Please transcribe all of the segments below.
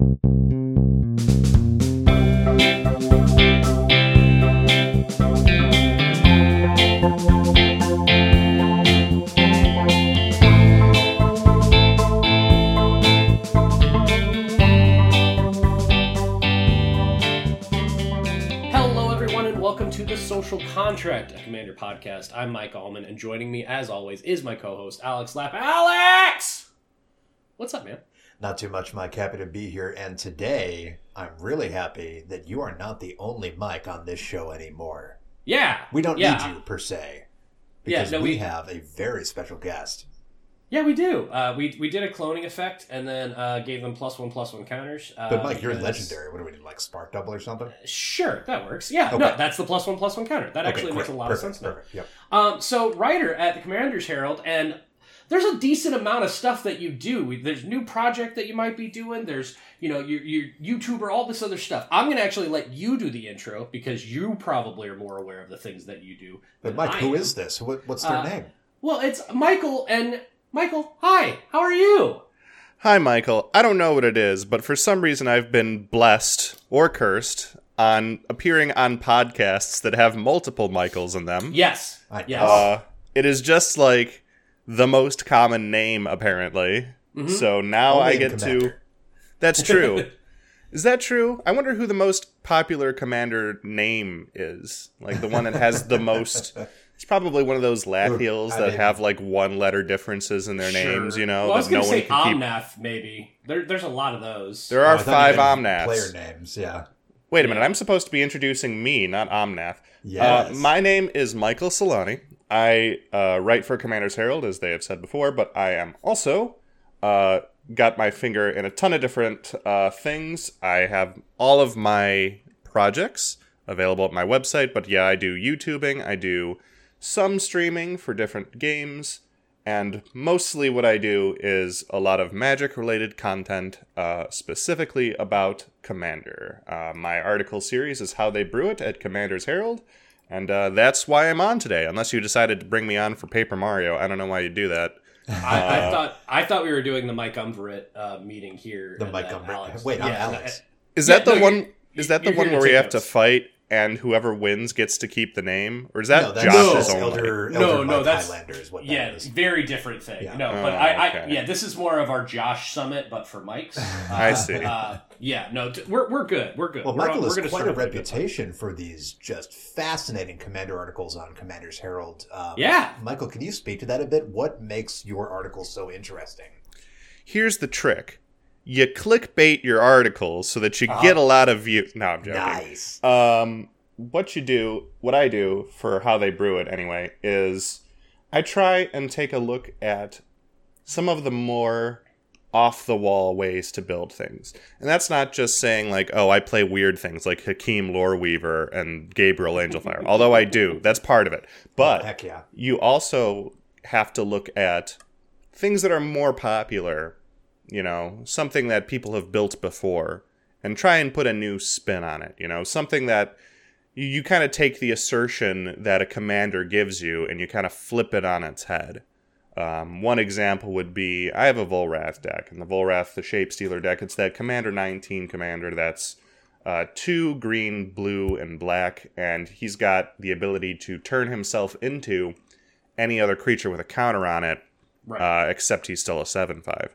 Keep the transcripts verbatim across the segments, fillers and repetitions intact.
Social Contract, a Commander podcast. I'm Mike Allman, and joining me, as always, is my co-host, Alex Lapp. Alex! What's up, man? Not too much, Mike. Happy to be here. And today, I'm really happy that you are not the only Mike on this show anymore. Yeah. We don't yeah. need you, per se. Because yeah, no, we, we have a very special guest. Yeah, we do. Uh, we we did a cloning effect and then uh, gave them plus one, plus one counters. Uh, but Mike, you're legendary. What do we do, like Spark Double or something? Sure, that works. Yeah, okay. No, that's the plus one, plus one counter. That actually okay, makes a lot perfect, of sense now. Perfect, yep. Um, so, writer at the Commander's Herald, and there's a decent amount of stuff that you do. There's new project that you might be doing. There's, you know, your, your YouTuber, all this other stuff. I'm going to actually let you do the intro because you probably are more aware of the things that you do. But Mike, I who am. is this? What, what's their uh, name? Well, it's Michael and... Michael, hi, how are you? Hi, Michael. I don't know what it is, but for some reason I've been blessed, or cursed, on appearing on podcasts that have multiple Michaels in them. Yes, yes. Uh, it is just like the most common name, apparently. Mm-hmm. So now Only I get to... That's true. Is that true? I wonder who the most popular Commander name is. Like the one that has the most... It's probably one of those Lathiels that have like one letter differences in their sure. names, you know. Well, I was going to no say Omnath, keep... maybe. There, there's a lot of those. There are oh, five Omnaths. Player names, yeah. Wait a minute, I'm supposed to be introducing me, not Omnath. Yes. Uh, my name is Michael Solani. I uh, write for Commander's Herald, as they have said before, but I am also uh, got my finger in a ton of different uh, things. I have all of my projects available at my website, but yeah, I do YouTubing, I do... some streaming for different games, and mostly what I do is a lot of Magic-related content, uh, specifically about Commander. Uh, my article series is How They Brew It at Commander's Herald, and uh, that's why I'm on today, unless you decided to bring me on for Paper Mario. I don't know why you'd do that. I, uh, I thought I thought we were doing the Mike Umverit uh, meeting here. The Mike Umverit. Wait, I'm yeah, Alex. Is that yeah, the no, one? Is that the one where we have notes. to fight? And whoever wins gets to keep the name? Or is that no, that's Josh's no, only? Elder, no, Elder no, Mike that's Highlander is what yeah, that is. very different thing. Yeah. No, oh, but I, okay. I, yeah, this is more of our Josh Summit, but for Mike's. Uh, I see. Uh, yeah, no, t- we're we're good. We're good. Well, we're Michael on, has we're quite a reputation for these just fascinating Commander articles on Commander's Herald. Um, yeah, Michael, can you speak to that a bit? What makes your articles so interesting? Here's the trick. You clickbait your articles so that you uh-huh. get a lot of views. No, I'm joking. Nice. Um, what you do, what I do for How They Brew It anyway, is I try and take a look at some of the more off-the-wall ways to build things. And that's not just saying like, oh, I play weird things like Hakeem Loreweaver and Gabriel Angelfire. Although I do. That's part of it. But oh, heck yeah. You also have to look at things that are more popular, you know, something that people have built before, and try and put a new spin on it, you know, something that you, you kind of take the assertion that a commander gives you and you kind of flip it on its head. Um, one example would be, I have a Volrath deck, and the Volrath, the Shape Stealer deck, it's that Commander nineteen commander that's uh, two green, blue, and black, and he's got the ability to turn himself into any other creature with a counter on it, right. uh, except he's still a seven five.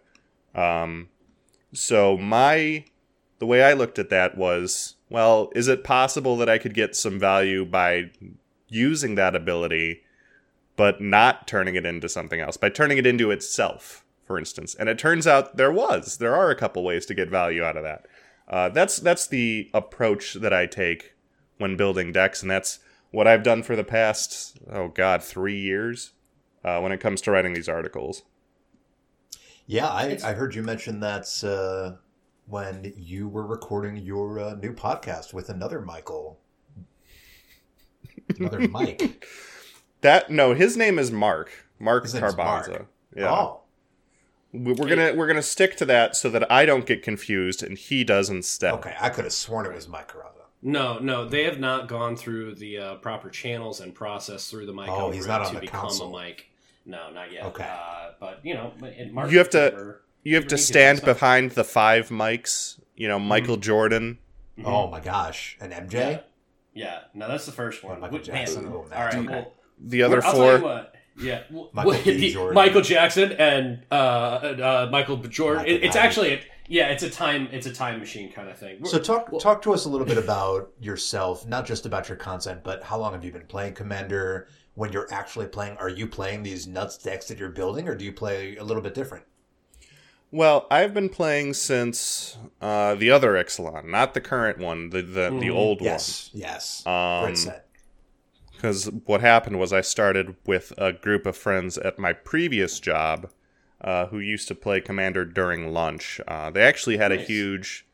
Um, so my, the way I looked at that was, well, is it possible that I could get some value by using that ability, but not turning it into something else, by turning it into itself, for instance? And it turns out there was, there are a couple ways to get value out of that. Uh, that's, that's the approach that I take when building decks. And that's what I've done for the past, oh God, three years, uh, when it comes to writing these articles. Yeah, I, I heard you mention that uh, when you were recording your uh, new podcast with another Michael. Another Mike. That no, his name is Mark. Mark his name's Carbanza. Mark. Yeah. Oh. We're gonna we're gonna stick to that so that I don't get confused and he does instead. Okay, I could have sworn it was Mike Carbanza. No, no, they have not gone through the uh, proper channels and process through the mic oh, he's not on to the become console. a mic. No, not yet. Okay. Uh, but, you know, Mark, you have to were, you have to stand behind the five mics you know, Michael mm-hmm. Jordan. Mm-hmm. Oh my gosh, and M J. Yeah, yeah. No, that's the first one. Michael Jackson. All right, well, the other I'll four. Tell you what. Yeah, Michael, the, Michael Jackson and uh, uh, Michael Jordan. Michael it, it's actually, a, yeah, it's a time, it's a time machine kind of thing. We're, so talk well, talk to us a little bit about yourself, not just about your content, but how long have you been playing Commander? When you're actually playing, are you playing these nuts decks that you're building, or do you play a little bit different? Well, I've been playing since uh, the other Ixalan, not the current one, the the, mm. the old yes, one. Yes, yes, um, great set. Because what happened was I started with a group of friends at my previous job uh, who used to play Commander during lunch. Uh, they actually had nice. a huge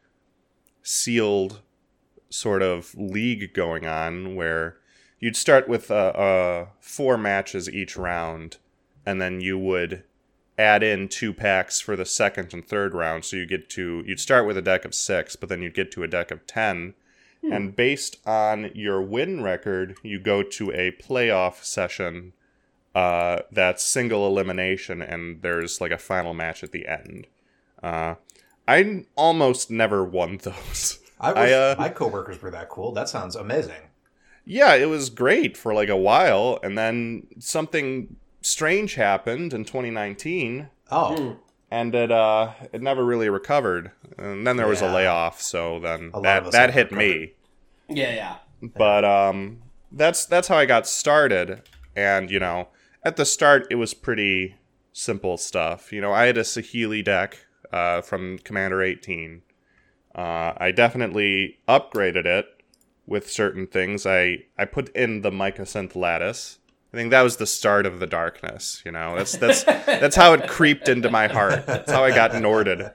sealed sort of league going on where you'd start with uh, uh, four matches each round, and then you would add in two packs for the second and third round. So you get to you'd start with a deck of six, but then you'd get to a deck of ten. Hmm. And based on your win record, you go to a playoff session uh, that's single elimination, and there's like a final match at the end. Uh, I almost never won those. I wish I, uh, my coworkers were that cool. That sounds amazing. Yeah, it was great for like a while, and then something strange happened in twenty nineteen. Oh. And it uh it never really recovered. And then there was yeah. a layoff, so then that that hit recovered. me. Yeah, yeah. But um that's that's how I got started. And, you know, at the start it was pretty simple stuff. You know, I had a Saheeli deck uh from Commander eighteen. Uh I definitely upgraded it with certain things. I I put in the Mycosynth Lattice. I think that was the start of the darkness, you know. That's that's that's how it creeped into my heart. That's how I got Norded.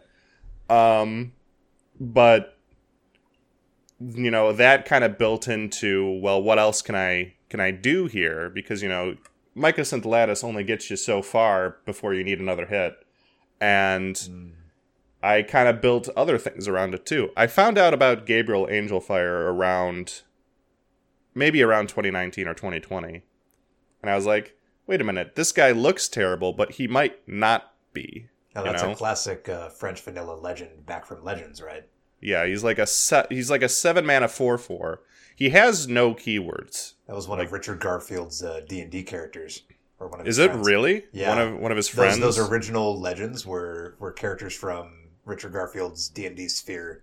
Um, but you know, that kind of built into, well, what else can I can I do here? Because, you know, Mycosynth Lattice only gets you so far before you need another hit. And mm. I kind of built other things around it too. I found out about Gabriel Angelfire around maybe around twenty nineteen or twenty twenty. And I was like, wait a minute, this guy looks terrible, but he might not be. Oh, that's you know? a classic uh, French vanilla legend back from Legends, right? Yeah, he's like a se- he's like a seven mana four four. He has no keywords. That was one like, of Richard Garfield's uh, D and D characters, or one of his his Is friends. it really? Yeah, one of one of his friends. Those, those original Legends were were characters from Richard Garfield's D and D sphere.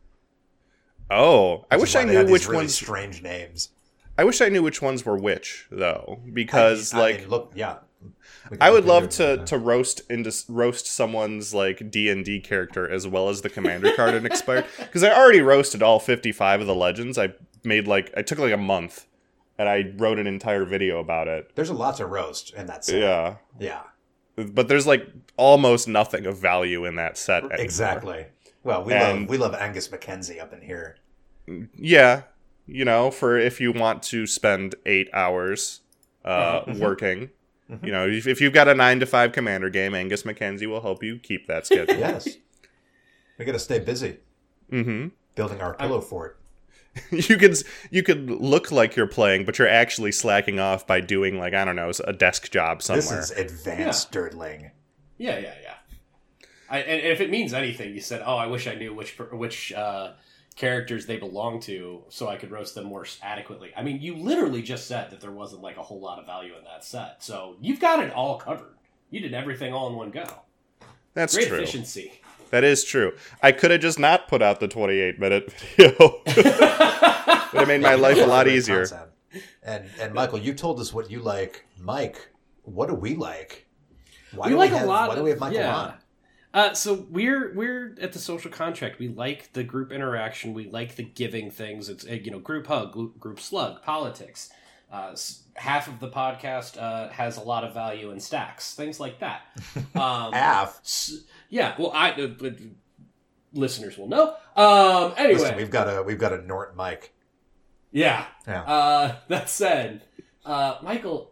Oh, I wish I knew which really ones. Strange names. I wish I knew which ones were which, though, because I mean, like, I mean, look, yeah, I would love to, to roast into roast someone's like D and D character as well as the Commander card in Expired, because I already roasted all fifty-five of the Legends. I made like I took like a month, and I wrote an entire video about it. There's a lot to roast in that set. Yeah, yeah, but there's like almost nothing of value in that set anymore. Exactly. Well, we and, love we love Angus Mackenzie up in here. Yeah. You know, for if you want to spend eight hours uh, mm-hmm. working, mm-hmm. you know, if, if you've got a nine to five Commander game, Angus Mackenzie will help you keep that schedule. Yes, we got to stay busy. Mm-hmm. Building our pillow fort. You could you could look like you're playing, but you're actually slacking off by doing like I don't know a desk job somewhere. This is advanced yeah. dirtling. Yeah, yeah, yeah. I, and if it means anything, you said, "Oh, I wish I knew which which." Uh, characters they belong to so I could roast them more adequately. I mean, you literally just said that there wasn't like a whole lot of value in that set. So you've got it all covered. You did everything all in one go. That's Great true. efficiency. That is true. I could have just not put out the twenty-eight minute video. Would have made my life a lot easier. Concept. And and Michael, you told us what you like. Mike, what do we like? Why we do like we have, a lot. Why do we have Michael yeah. on? Uh, so we're we're at the Social Contract. We like the group interaction. We like the giving things. It's you know group hug, group slug, politics. Uh, half of the podcast uh, has a lot of value in stacks, things like that. Um, half, s- yeah. Well, I uh, uh, listeners will know. Um, anyway, Listen, we've got a we've got a Norton mic. Yeah. Yeah. Uh, that said, uh, Michael,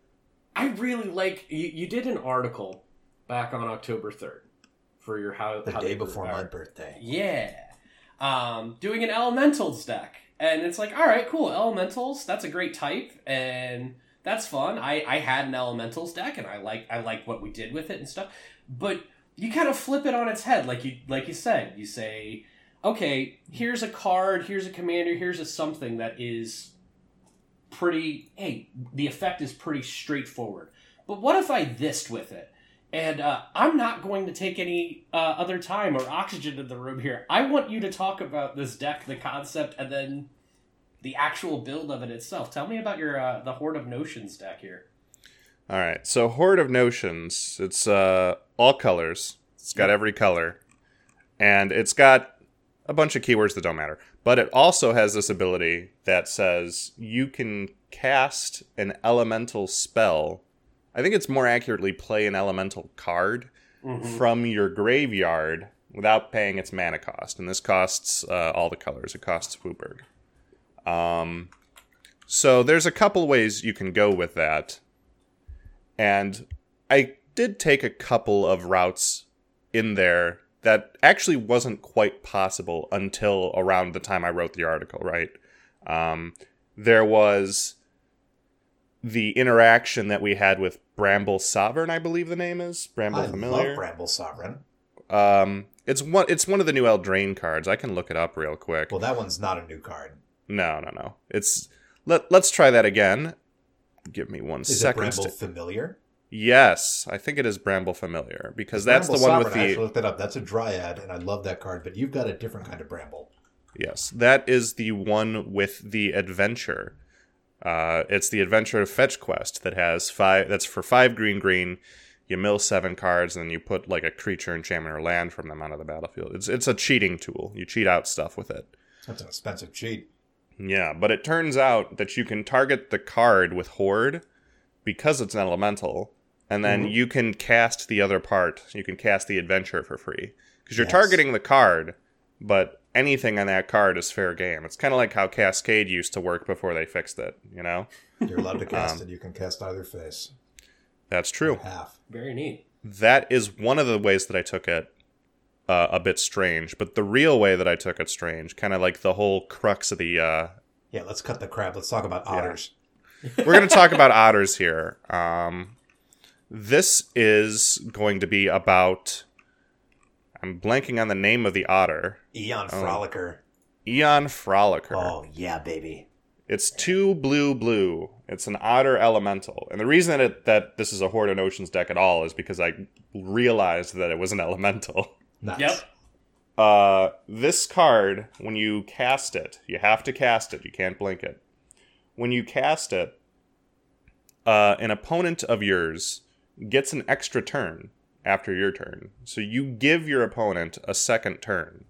I really like you. You did an article back on October third. For your how the how day before my birthday. Yeah, um, doing an elementals deck, and it's like, all right, cool, elementals. That's a great type, and that's fun. I, I had an elementals deck, and I like I like what we did with it and stuff. But you kind of flip it on its head, like you like you said. You say, okay, here's a card, here's a commander, here's a something that is pretty, hey, the effect is pretty straightforward. But what if I thised with it? And uh, I'm not going to take any uh, other time or oxygen in the room here. I want you to talk about this deck, the concept, and then the actual build of it itself. Tell me about your uh, the Horde of Notions deck here. All right, so Horde of Notions, it's uh, all colors. It's got every color. And it's got a bunch of keywords that don't matter. But it also has this ability that says you can cast an elemental spell. I think it's more accurately play an elemental card mm-hmm. from your graveyard without paying its mana cost. And this costs uh, all the colors. It costs Wooburg. Um, so there's a couple ways you can go with that. And I did take a couple of routes in there that actually wasn't quite possible until around the time I wrote the article, right? Um, there was the interaction that we had with Bramble Sovereign, I believe the name is. Bramble I Familiar. love Bramble Sovereign. Um, it's one. It's one of the new Eldraine cards. I can look it up real quick. Well, that one's not a new card. No, no, no. It's let. Let's try that again. Give me one is second. Is it Bramble Familiar? Yes, I think it is Bramble Familiar because that's Bramble the one Sovereign, with the. I actually looked that up. That's a Dryad, and I love that card. But you've got a different kind of Bramble. Yes, that is the one with the adventure. Uh, it's the Adventure of Fetch Quest that has five. That's for five green green. You mill seven cards, and then you put like a creature, enchantment, or land from them onto the battlefield. It's it's a cheating tool. You cheat out stuff with it. That's an expensive cheat. Yeah, but it turns out that you can target the card with Horde because it's an elemental, and then mm-hmm. you can cast the other part. You can cast the adventure for free because you're yes. targeting the card, but anything on that card is fair game. It's kind of like how Cascade used to work before they fixed it, you know? You're allowed to cast um, it. You can cast either face. That's true. Half. Very neat. That is one of the ways that I took it uh, a bit strange. But the real way that I took it strange, kind of like the whole crux of the... Uh, yeah, let's cut the crap. Let's talk about otters. Yeah. We're going to talk about otters here. Um, this is going to be about... I'm blanking on the name of the otter. Aeon Frolicker. Oh. Aeon Frolicker. Oh, yeah, baby. It's two blue blue. It's an otter elemental. And the reason that, it, that this is a Horde of Notions deck at all is because I realized that it was an elemental. Nice. Yep. Uh, this card, when you cast it, you have to cast it. You can't blink it. When you cast it, uh, an opponent of yours gets an extra turn after your turn. So you give your opponent a second turn.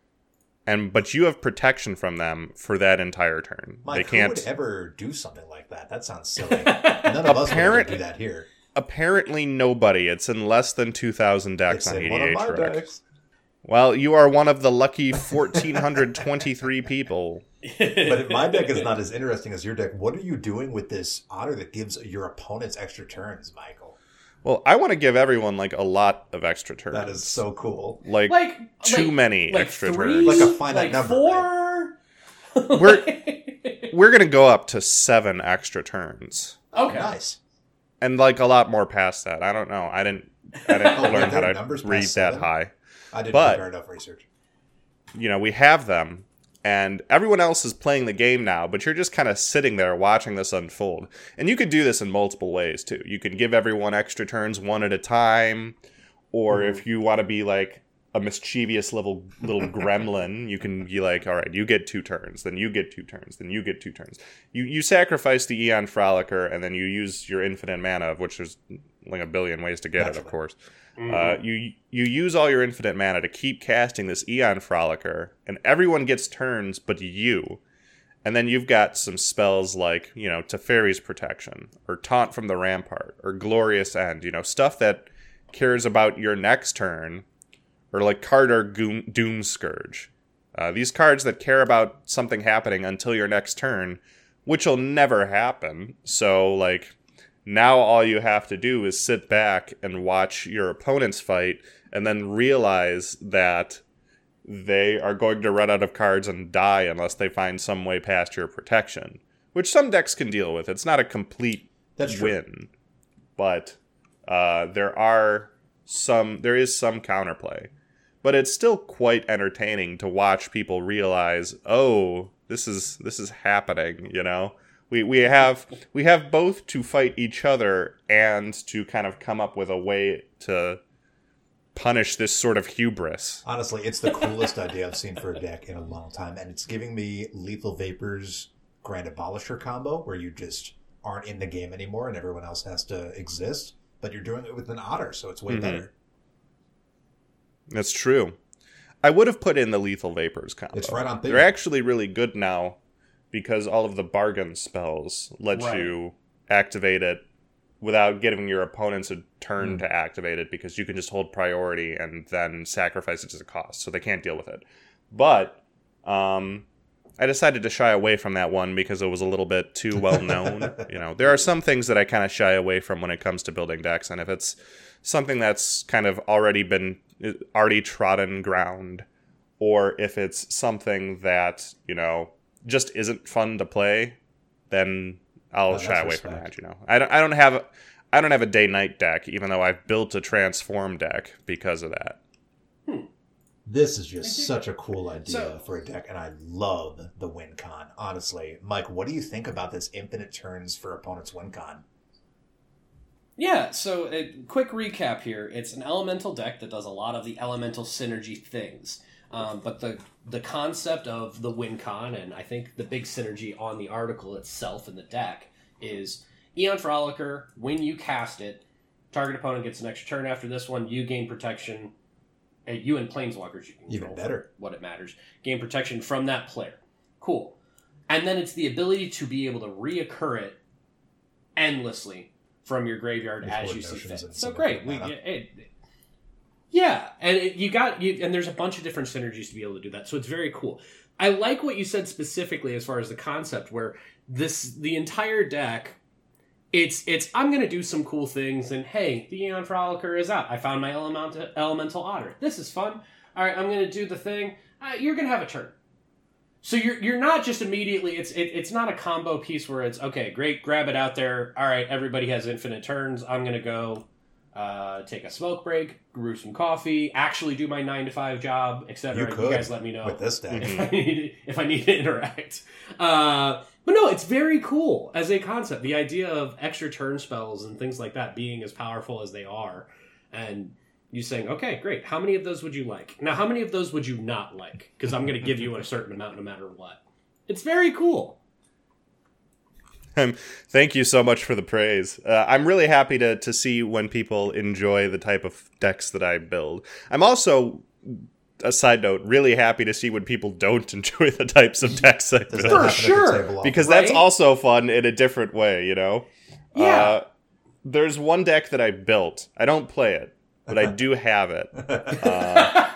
And but you have protection from them for that entire turn. Mike, they can't who would ever do something like that? That sounds silly. None of us would ever do that here. Apparently nobody. It's in less than two thousand decks it's on in E D H one of my Rec. decks. Well, you are one of the lucky one thousand four hundred twenty-three people. But if my deck is not as interesting as your deck, what are you doing with this otter that gives your opponents extra turns, Michael? Well, I want to give everyone, like, a lot of extra turns. That is so cool. Like, like too like, many like extra three? turns. Like a finite like number. Four? Right? We're, we're going to go up to seven extra turns. Okay. Nice. And, like, a lot more past that. I don't know. I didn't, I didn't Oh, learn how there are to numbers read past that seven? high. I didn't But- prepare enough research. You know, we have them. And everyone else is playing the game now, but you're just kind of sitting there watching this unfold. And you could do this in multiple ways, too. You can give everyone extra turns one at a time. Or Mm-hmm. if you want to be like a mischievous little little gremlin, you can be like, all right, you get two turns, then you get two turns, then you get two turns. You you sacrifice the Aeon Frolicker, and then you use your infinite mana, of which there's like a billion ways to get Naturally. it, of course. Mm-hmm. Uh, you you use all your infinite mana to keep casting this Aeon Frolicker, and everyone gets turns but you. And then you've got some spells like, you know, Teferi's Protection, or Taunt from the Rampart, or Glorious End, you know, stuff that cares about your next turn, or like Carter Goom, Doom Scourge. Uh, these cards that care about something happening until your next turn, which will never happen. So, like, now all you have to do is sit back and watch your opponents fight, and then realize that they are going to run out of cards and die unless they find some way past your protection, which some decks can deal with. It's not a complete That's true. win, but uh, there are some, there is some counterplay. but it's still quite entertaining to watch people realize, oh, this is this is happening, you know? We we have we have both to fight each other and to kind of come up with a way to punish this sort of hubris. Honestly, it's the coolest idea I've seen for a deck in a long time, and it's giving me Lethal Vapor's Grand Abolisher combo, where you just aren't in the game anymore and everyone else has to exist, but you're doing it with an otter, so it's way mm-hmm. better. That's true. I would have put in the Lethal Vapors combo. It's right on thing. They're actually really good now because all of the bargain spells let right. you activate it without giving your opponents a turn mm. to activate it, because you can just hold priority and then sacrifice it as a cost, so they can't deal with it. But um, I decided to shy away from that one because it was a little bit too well known. You know, there are some things that I kind of shy away from when it comes to building decks, and if it's something that's kind of already been already trodden ground, or if it's something that, you know, just isn't fun to play, then I'll oh, shy away respect. from that. You know, I don't. I don't have. I don't have a day-night deck, even though I've built a transform deck because of that. Hmm. This is just such a cool idea so, for a deck, and I love the win con. Honestly, Mike, what do you think about this infinite turns for opponents win con? Yeah, so a quick recap here. It's an elemental deck that does a lot of the elemental synergy things. Um, but the the concept of the win con, and I think the big synergy on the article itself in the deck, is Aeon Frolicker, when you cast it, target opponent gets an extra turn after this one, you gain protection. Uh, you and Planeswalkers, you can Even better. what it matters. Gain protection from that player. Cool. And then it's the ability to be able to reoccur it endlessly from your graveyard With as you see fit. So great. We, it, yeah, and it, you got you, and there's a bunch of different synergies to be able to do that. So it's very cool. I like what you said specifically as far as the concept, where this the entire deck, it's it's I'm gonna do some cool things, and hey, the Aeon Frolicker is out. I found my elemental elemental otter. This is fun. All right, I'm gonna do the thing. Uh, you're gonna have a turn. So you're you're not just immediately. It's it, it's not a combo piece where it's okay. Great, grab it out there. All right, everybody has infinite turns. I'm gonna go. Uh, take a smoke break, brew some coffee, actually do my nine to five job, et cetera. You, you guys let me know with this deck if I need if I need to interact. Uh, but no, it's very cool as a concept. The idea of extra turn spells and things like that being as powerful as they are, and you saying, "Okay, great. How many of those would you like?" Now, how many of those would you not like? Because I'm going to give you a certain amount, no matter what. It's very cool. Um, thank you so much for the praise. Uh, I'm really happy to to see when people enjoy the type of decks that I build. I'm also, a side note, really happy to see when people don't enjoy the types of decks I build. For sure! Because right? that's also fun in a different way, you know? Yeah. Uh, there's one deck that I built. I don't play it, but I do have it. Uh,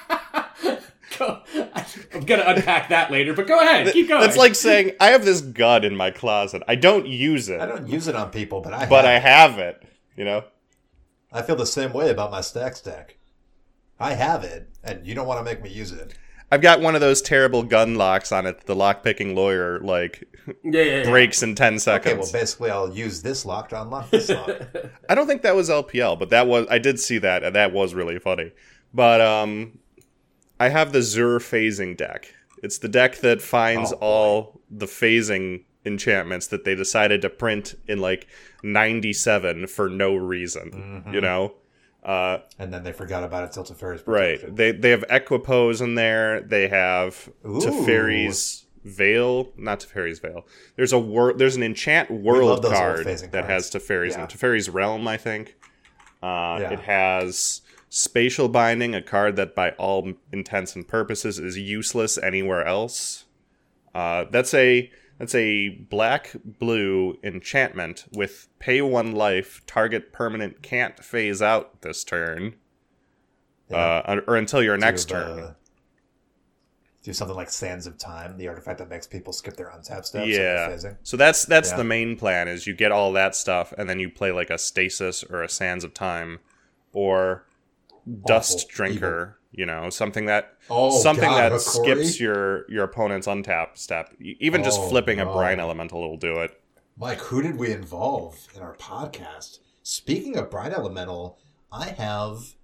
I'm going to unpack that later, but go ahead. Keep going. That's like saying, I have this gun in my closet. I don't use it. I don't use it on people, but I But have I have it, you know? I feel the same way about my Stacks deck. I have it, and you don't want to make me use it. I've got one of those terrible gun locks on it. The lock-picking lawyer, like, yeah, yeah, yeah. breaks in ten seconds. Okay, well, basically, I'll use this lock to unlock this lock. I don't think that was L P L, but that was. I did see that, and that was really funny. But um, I have the Zur phasing deck. It's the deck that finds oh, all the phasing enchantments that they decided to print in, like, ninety-seven for no reason, mm-hmm. you know? Uh, and then they forgot about it till Teferi's protection. Right. They they have Equipose in there. They have Ooh. Teferi's Veil. Not Teferi's Veil. There's a wor- There's an enchant world card that cards. has Teferi's yeah. in Teferi's Realm, I think. Uh, yeah. It has Spatial Binding, a card that by all intents and purposes is useless anywhere else. Uh, that's a... That's a black-blue enchantment with pay one life, target permanent can't phase out this turn. Yeah. Uh, or until your do, next turn. Uh, do something like Sands of Time, the artifact that makes people skip their untap steps. Yeah. So that's that's yeah. the main plan, is you get all that stuff, and then you play like a Stasis or a Sands of Time, or Awful. Dust Drinker. Evil. You know, something that oh, something God, that skips your, your opponent's untap step. Even just oh, flipping no. a Brine Elemental will do it. Mike, who did we involve in our podcast? Speaking of Brine Elemental, I have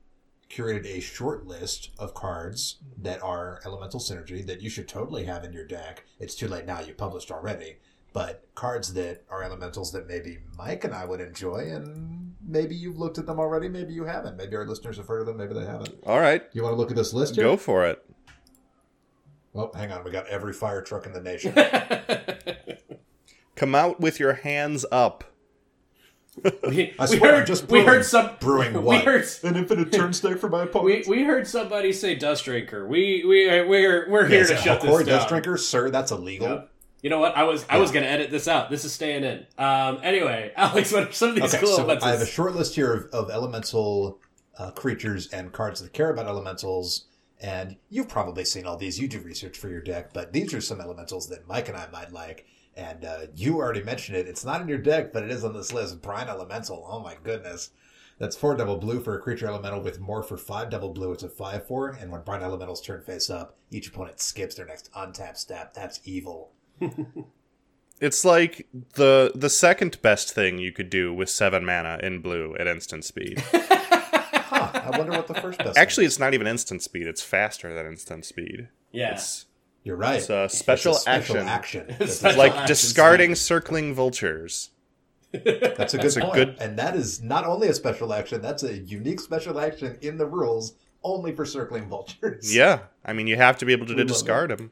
curated a short list of cards that are elemental synergy that you should totally have in your deck. It's too late now, you published already. But cards that are elementals that maybe Mike and I would enjoy, and maybe you've looked at them already, maybe you haven't. Maybe our listeners have heard of them, maybe they haven't. All right. You want to look at this list here? Go for it. Well, hang on. We got every fire truck in the nation. Come out with your hands up. We, I we swear, I'm heard, just we brewing, heard some brewing we what? heard An infinite turn stake for my we, opponent? we heard somebody say Dust Drinker. We we we're we're here Yes, to shut Corey this down. Dust Drinker, sir, that's illegal. Yep. You know what? I was I Yeah. was going to edit this out. This is staying in. Um. Anyway, Alex, what are some of these Okay, cool so elementals? I have a short list here of, of elemental uh, creatures and cards that care about elementals, and you've probably seen all these. You do research for your deck, but these are some elementals that Mike and I might like. And uh, you already mentioned it. It's not in your deck, but it is on this list. Brine Elemental. Oh my goodness. That's four double blue for a creature elemental with more for five double blue. It's a five four, and when Brine Elementals turn face up, each opponent skips their next untapped step. That's evil. It's like the the second best thing you could do with seven mana in blue at instant speed. Huh, I wonder what the first best Actually, thing it's not even instant speed. It's faster than instant speed. yeah. It's, is. You're right. it's a special, It's a special action. action. It's That's, special Like action discarding circling vultures. that's a good That's a point. good- And that is not only a special action, that's a unique special action in the rules only for circling vultures. Yeah. I mean, you have to be able to, We to love discard them.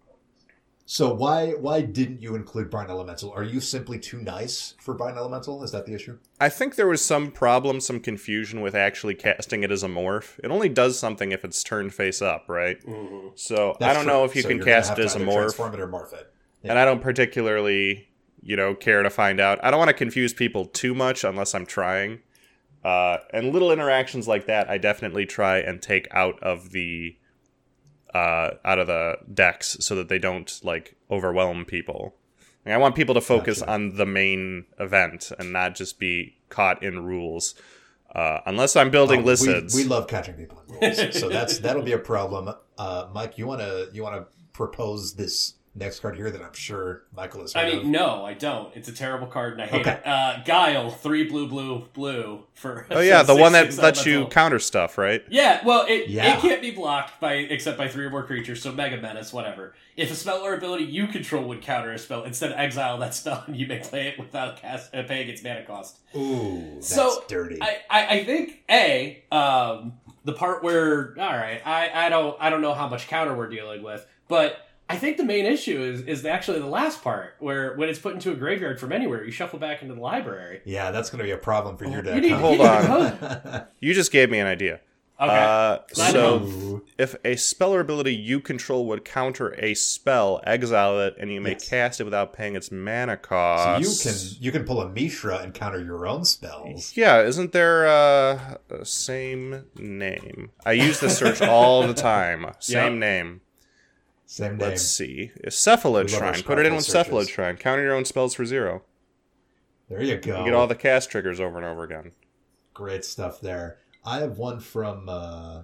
So why why didn't you include Brine Elemental? Are you simply too nice for Brine Elemental? Is that the issue? I think there was some problem, some confusion with actually casting it as a morph. It only does something if it's turned face up, right? Mhm. So That's I don't true. know if you So can you're gonna cast have it to as a either morph. Transform it or morph it. And I don't particularly, you know, care to find out. I don't want to confuse people too much unless I'm trying. Uh, and little interactions like that, I definitely try and take out of the uh, out of the decks so that they don't like overwhelm people. Like, I want people to focus Gotcha. on the main event and not just be caught in rules. Uh, unless I'm building Oh, we, lizards. we love catching people in rules, so that's that'll be a problem. Uh, Mike, you wanna you wanna propose this next card here that I'm sure Michael has heard I of? mean, no, I don't. It's a terrible card, and I hate Okay. it. Uh, Guile, three blue, blue, blue for. oh yeah, the six, one that six lets you elemental. counter stuff, right? Yeah, well, it, Yeah. it can't be blocked by except by three or more creatures, so Mega Menace, whatever. If a spell or ability you control would counter a spell, instead of exile that spell, you may play it without cast, uh, paying its mana cost. Ooh, that's So, dirty. I, I, I think A, um, the part where all right, I, I don't I don't know how much counter we're dealing with, but I think the main issue is is actually the last part where when it's put into a graveyard from anywhere, you shuffle back into the library. yeah, that's gonna be a problem for your deck. You need- huh? Hold you need on. to You just gave me an idea. Okay. Uh, Glad to so, Ooh. if a spell or ability you control would counter a spell, exile it, and you may Yes. cast it without paying its mana So cost. you can you can pull a Mishra and counter your own spells. Yeah, isn't there uh, a same name? I use this search all the time. Same Yep. name. Same name. Let's see. Cephalid We love our Shrine. Put it in Scarful with searches. Cephalid Shrine. Counter your own spells for zero. There you go. You get all the cast triggers over and over again. Great stuff there. I have one from, uh,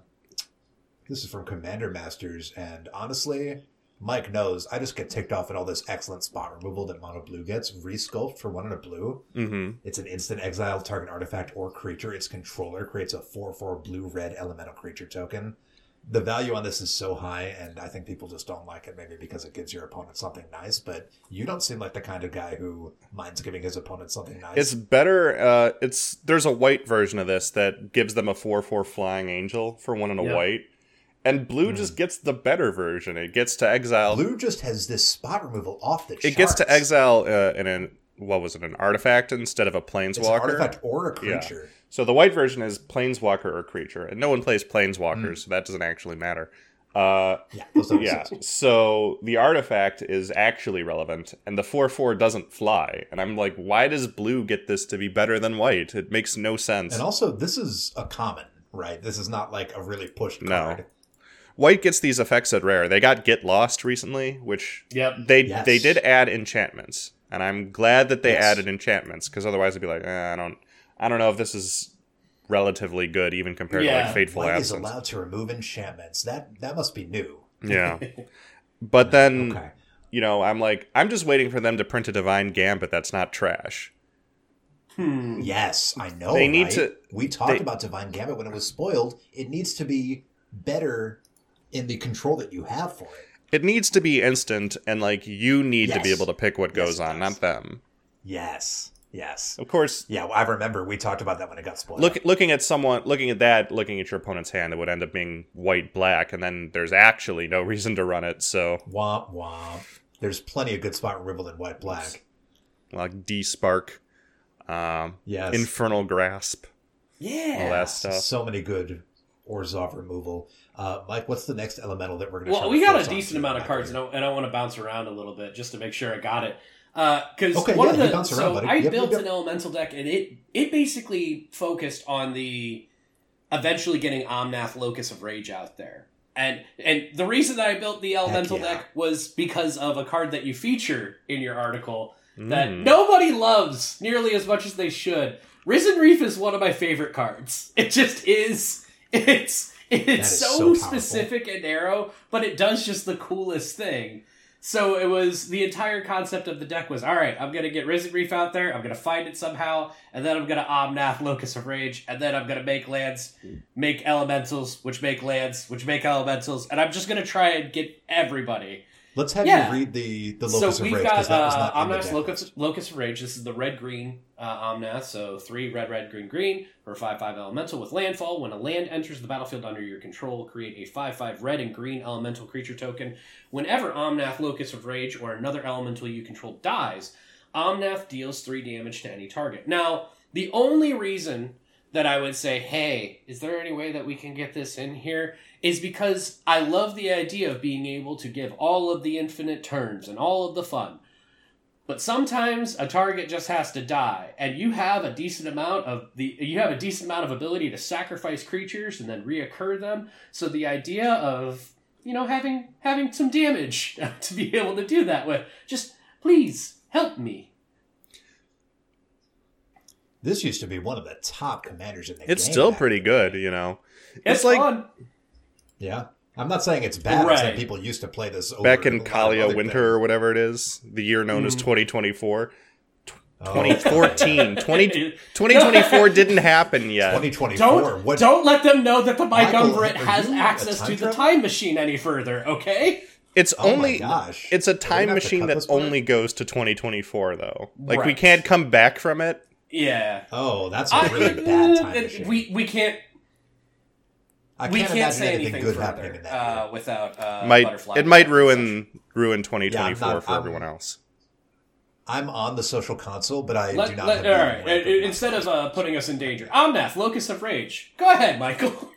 this is from Commander Masters, and honestly, Mike knows I just get ticked off at all this excellent spot removal that Mono Blue gets. Resculpt for one and a blue. Mm-hmm. It's an instant exile target artifact or creature. Its controller creates a four four blue-red elemental creature token. The value on this is so high, and I think people just don't like it, maybe because it gives your opponent something nice, but you don't seem like the kind of guy who minds giving his opponent something nice. It's better. Uh, it's there's a white version of this that gives them a four four flying angel for one and a Yep. white, and blue Mm. just gets the better version. It gets to exile. Blue just has this spot removal off the charts. It gets to exile uh, in an what was it an artifact instead of a planeswalker. It's an artifact or a creature. So the white version is planeswalker or creature, and no one plays planeswalkers, so that doesn't actually matter. Uh, Yeah, those don't yeah. exist. So the artifact is actually relevant, and the four four doesn't fly. And I'm like, why does blue get this to be better than white? It makes no sense. And also, this is a common, right? This is not like a really pushed No. card. White gets these effects at rare. They got Get Lost recently, which Yep. they Yes. they did add enchantments, and I'm glad that they Yes. added enchantments because otherwise I'd be like, eh, I don't, I don't know if this is relatively good even compared to Yeah. like Fateful White is Absence. allowed to remove enchantments. That that must be new. Yeah, but then Okay. you know I'm like I'm just waiting for them to print a Divine Gambit that's not trash. Hmm. Yes, I know. They need right? to- We talked they- about Divine Gambit when it was spoiled. It needs to be better in the control that you have for it. It needs to be instant, and like you need to be Yes. able to pick what Yes, goes it on, does. not them. Yes, yes. Of course, Yeah, well, I remember we talked about that when it got spoiled. look looking at someone, looking at that, looking at your opponent's hand, it would end up being white black, and then there's actually no reason to run it. So Womp womp. There's plenty of good spot removal in white black. like D Spark, um, Yes. Infernal Grasp, Yeah. all that stuff. So many good Orzhov removal. Uh, Mike, what's the next elemental that we're going to Well, we got a decent amount of cards, and I, and I want to bounce around a little bit just to make sure I got it. Because Okay, one yeah, of you the bounce around, so buddy. I Yep, built yep. an elemental deck, and it it basically focused on the eventually getting Omnath Locus of Rage out there. And and the reason that I built the elemental yeah. deck was because of a card that you feature in your article that Mm. nobody loves nearly as much as they should. Risen Reef is one of my favorite cards. It just is. It's it's is so, so powerful. specific and narrow, but it does just the coolest thing. So it was the entire concept of the deck was, all right, I'm going to get Risen Reef out there, I'm going to find it somehow, and then I'm going to Omnath Locus of Rage, and then I'm going to make lands, make elementals, which make lands, which make elementals, and I'm just going to try and get everybody. Let's have Yeah. you read the, the So Locus of we've Rage, got because that was not uh, in the Omnath deck. Locus, Locus of Rage. This is the red-green uh, Omnath, so three red, red, green, green for a five five elemental with landfall. When a land enters the battlefield under your control, create a five five red and green elemental creature token. Whenever Omnath Locus of Rage or another elemental you control dies, Omnath deals three damage to any target. Now, the only reason that I would say, hey, is there any way that we can get this in here, is because I love the idea of being able to give all of the infinite turns and all of the fun. But sometimes a target just has to die, and you have a decent amount of the you have a decent amount of ability to sacrifice creatures and then reoccur them. So the idea of, you know, having having some damage to be able to do that with, just please help me. This used to be one of the top commanders in the game. It's still back pretty in the day. good, you know. It's, like fun. Yeah. I'm not saying it's bad. I'm saying Right. people used to play this over Back a in lot of Kalia other Winter things. or whatever it is, the year known as Mm. twenty twenty-four. Oh, twenty fourteen. twenty, twenty twenty-four didn't happen yet. twenty twenty-four. Don't what, don't let them know that the Mike Michael, Umbrate are has you a access time to the traveler? time machine any further. Okay. It's Oh my only gosh. it's a Are we time gonna have to machine cut that this part? only goes to twenty twenty-four though. Like we Right. can't come back from it. Yeah. Oh, that's a I- really bad time uh, machine. we we can't I can't we can't imagine say anything, anything good further happening in that. uh, year. without uh, might butterfly. it might Effect and ruin ruin twenty twenty-four Yeah, I'm not- for I'm- everyone else. I'm on the social console, but I Let, do not let, have all the right. rank uh, of my Instead of social uh, putting us in danger, Omnath, Locus of Rage. Go ahead, Michael.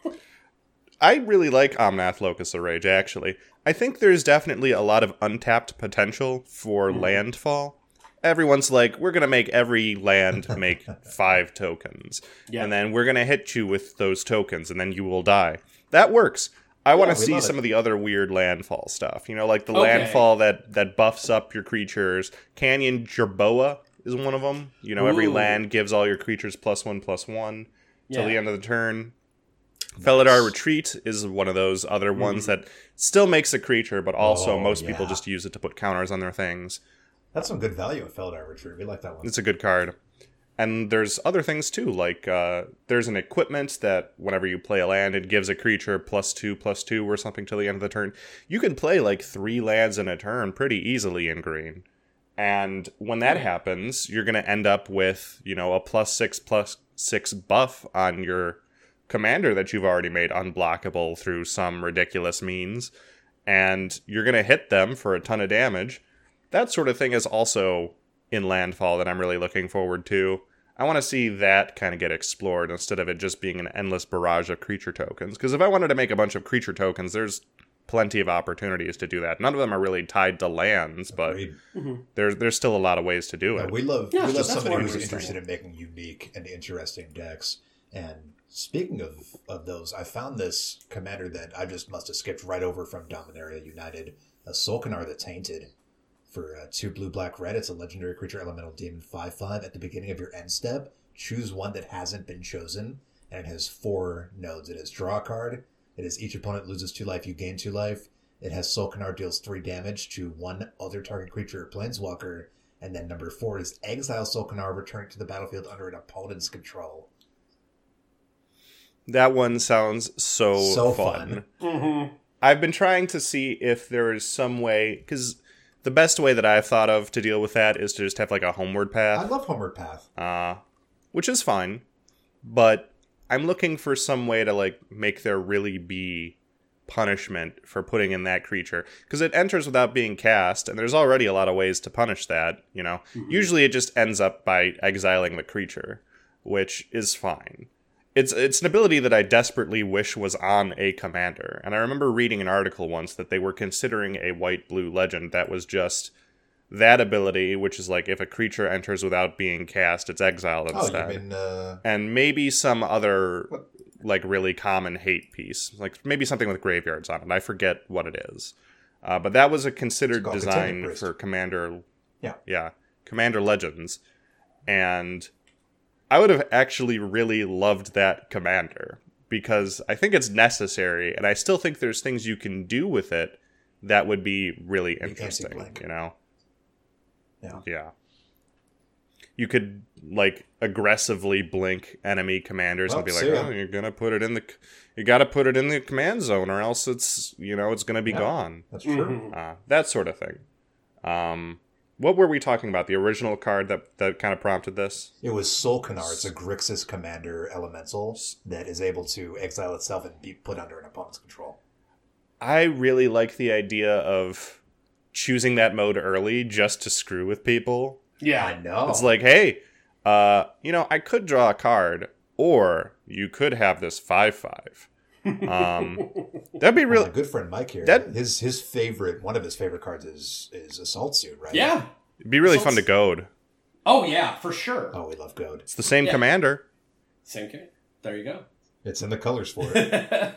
I really like Omnath Locus of Rage, actually. I think there's definitely a lot of untapped potential for Hmm. landfall. Everyone's like, we're going to make every land make five tokens. Yeah. And then we're going to hit you with those tokens, and then you will die. That works. I want Yeah, to we see love some it. of the other weird landfall stuff. You know, like the Okay. landfall that, that buffs up your creatures. Canyon Jerboa is one of them. You know, every Ooh. land gives all your creatures plus one, plus one till Yeah. the end of the turn. Felidar Retreat is one of those other ones that still makes a creature, but also Oh, most people yeah. just use it to put counters on their things. That's some good value at Felidar Retreat. We like that one. It's a good card. And there's other things too, like uh, there's an equipment that whenever you play a land, it gives a creature plus two, plus two, or something till the end of the turn. You can play like three lands in a turn pretty easily in green. And when that happens, you're going to end up with, you know, a plus six, plus six buff on your commander that you've already made unblockable through some ridiculous means. And you're going to hit them for a ton of damage. That sort of thing is also in Landfall that I'm really looking forward to. I want to see that kind of get explored instead of it just being an endless barrage of creature tokens. Because if I wanted to make a bunch of creature tokens, there's plenty of opportunities to do that. None of them are really tied to lands, but Agreed. there's there's still a lot of ways to do Yeah, it. we love Yeah, we love that's somebody more who's interesting. interested in making unique and interesting decks. And speaking of, of those, I found this commander that I just must have skipped right over from Dominaria United, a Solkanar the Tainted. For uh, two blue, black, red, it's a legendary creature elemental demon five five. At the beginning of your end step, choose one that hasn't been chosen, and it has four nodes. It has draw a card. It is each opponent loses two life, you gain two life. It has Solkanar deals three damage to one other target creature or planeswalker, And then number four is exile Solkanar, returning to the battlefield under an opponent's control. That one sounds so, So fun. fun. Mm-hmm. I've been trying to see if there is some way, because the best way that I've thought of to deal with that is to just have like a homeward I path, love Homeward Path. uh, which is fine, but I'm looking for some way to like make there really be punishment for putting in that creature, because it enters without being cast, and there's already a lot of ways to punish that, you know. Mm-hmm. Usually it just ends up by exiling the creature, which is fine. It's it's an ability that I desperately wish was on a commander. And I remember reading an article once that they were considering a white-blue legend that was just that ability, which is like if a creature enters without being cast, it's exiled Oh, instead. you mean... Uh... And maybe some other like really common hate piece. Like maybe something with graveyards on it. I forget what it is. Uh, but that was a considered It's called design Contingent Priest. for Commander... Yeah. Yeah. Commander Legends. And... I would have actually really loved that commander because I think it's necessary, and I still think there's things you can do with it that would be really interesting, anti-blink. you know? Yeah. Yeah. You could, like, aggressively blink enemy commanders Well, and be like, see ya. oh, you're gonna put it in the... You gotta put it in the command zone or else it's, you know, it's gonna be Yeah. gone. That's true. Mm-hmm. Uh, that sort of thing. Um... What were we talking about? The original card that, that kind of prompted this? It was Solkanar. It's a Grixis commander elemental that is able to exile itself and be put under an opponent's control. I really like the idea of choosing that mode early just to screw with people. Yeah. I know. It's like, hey, uh, you know, I could draw a card, or you could have this five five. Um, that'd be My really... good friend Mike here. That- his his favorite, one of his favorite cards is is Assault Suit, right? Yeah. It'd be really So fun to it's- goade. Oh, yeah, for sure. Oh, we love Goad. It's the same Yeah. commander. Same thing. There you go. It's in the colors for it.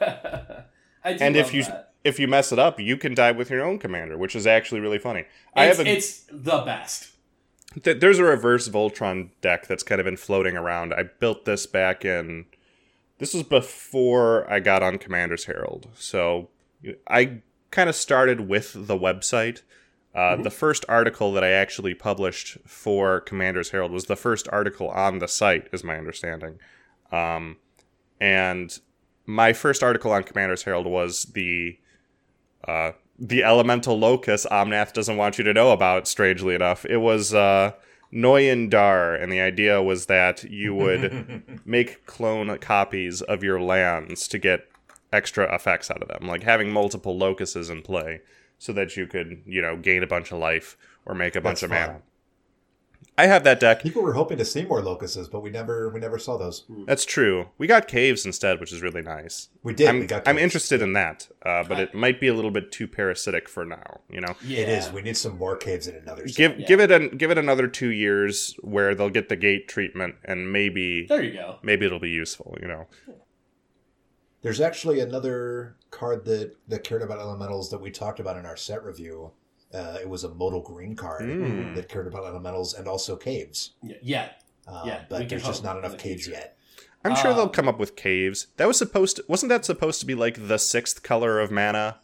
I do And love if you that. if you mess it up, you can die with your own commander, which is actually really funny. I It's, have a... it's the best. Th- There's a reverse Voltron deck that's kind of been floating around. I built this back in... This was before I got on Commander's Herald. So I kind of started with the website. Uh, Mm-hmm. The first article that I actually published for Commander's Herald was the first article on the site, is my understanding. Um, and my first article on Commander's Herald was the... Uh, the elemental locus Omnath doesn't want you to know about, strangely enough. It was uh, Noyan Dar, and the idea was that you would make clone copies of your lands to get extra effects out of them, like having multiple locuses in play so that you could, you know, gain a bunch of life or make a bunch That's of fun. mana. I have that deck. People were hoping to see more locuses, but we never we never saw those. That's true. We got caves instead, which is really nice. We did. I'm, we got I'm caves. interested in that, uh, but it might be a little bit too parasitic for now, you know? Yeah. It is. We need some more caves in another. set. Give Yeah. give it an give it another two years where they'll get the gate treatment, and maybe There you go. maybe it'll be useful. You know, There's actually another card that that cared about elementals that we talked about in our set review. Uh, it was a modal green card Mm. that cared about elementals and also caves. Y- Yeah. Uh, Yeah, we but can there's just hope not for enough the caves future. yet. I'm sure Um, they'll come up with caves. That was supposed to, wasn't that supposed to be like the sixth color of mana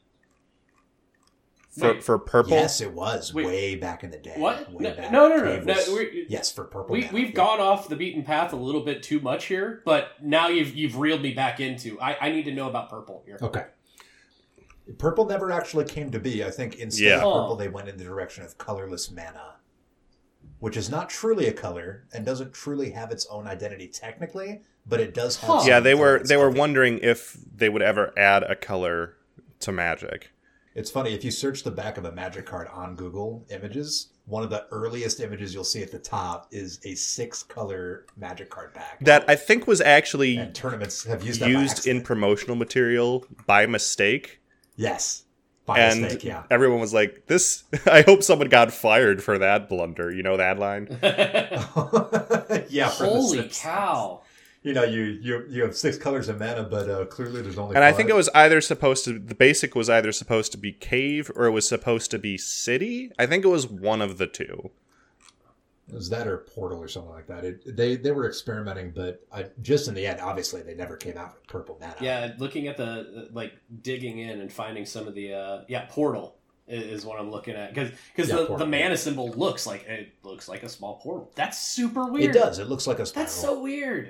for Wait. for purple? Yes, it was Wait. way back in the day. What? Way No, back. no, no, no. Cave no, was- we- yes, for purple. We mana, we've yeah. gone off the beaten path a little bit too much here, but now you've you've reeled me back into. I, I need to know about purple here. Okay. Purple never actually came to be. I think instead Yeah. of purple, Oh. they went in the direction of colorless mana, which is not truly a color and doesn't truly have its own identity technically, but it does have. Huh. some Yeah, they were elements they were of it. wondering if they would ever add a color to Magic. It's funny if you search the back of a Magic card on Google Images. One of the earliest images you'll see at the top is a six-color Magic card pack. That I think was actually and tournaments have used that by used in accident. promotional material by mistake. Yes, by And mistake. Yeah. everyone was like, "This." I hope someone got fired for that blunder. You know that line. yeah. from The Holy Simpsons. cow! You know, you you you have six colors of mana, but uh, clearly there's only. And I five. think it was either supposed to. The basic was either supposed to be cave or it was supposed to be city. I think it was one of the two. It was that or Portal or something like that. It, they they were experimenting, but I, just in the end, obviously, they never came out with purple mana. Yeah, looking at the like digging in and finding some of the uh, yeah portal. is what I'm looking at because because Yeah, the, portal. the mana symbol looks like it looks like a small portal. That's super weird. It does. It looks like a spiral. That's so weird.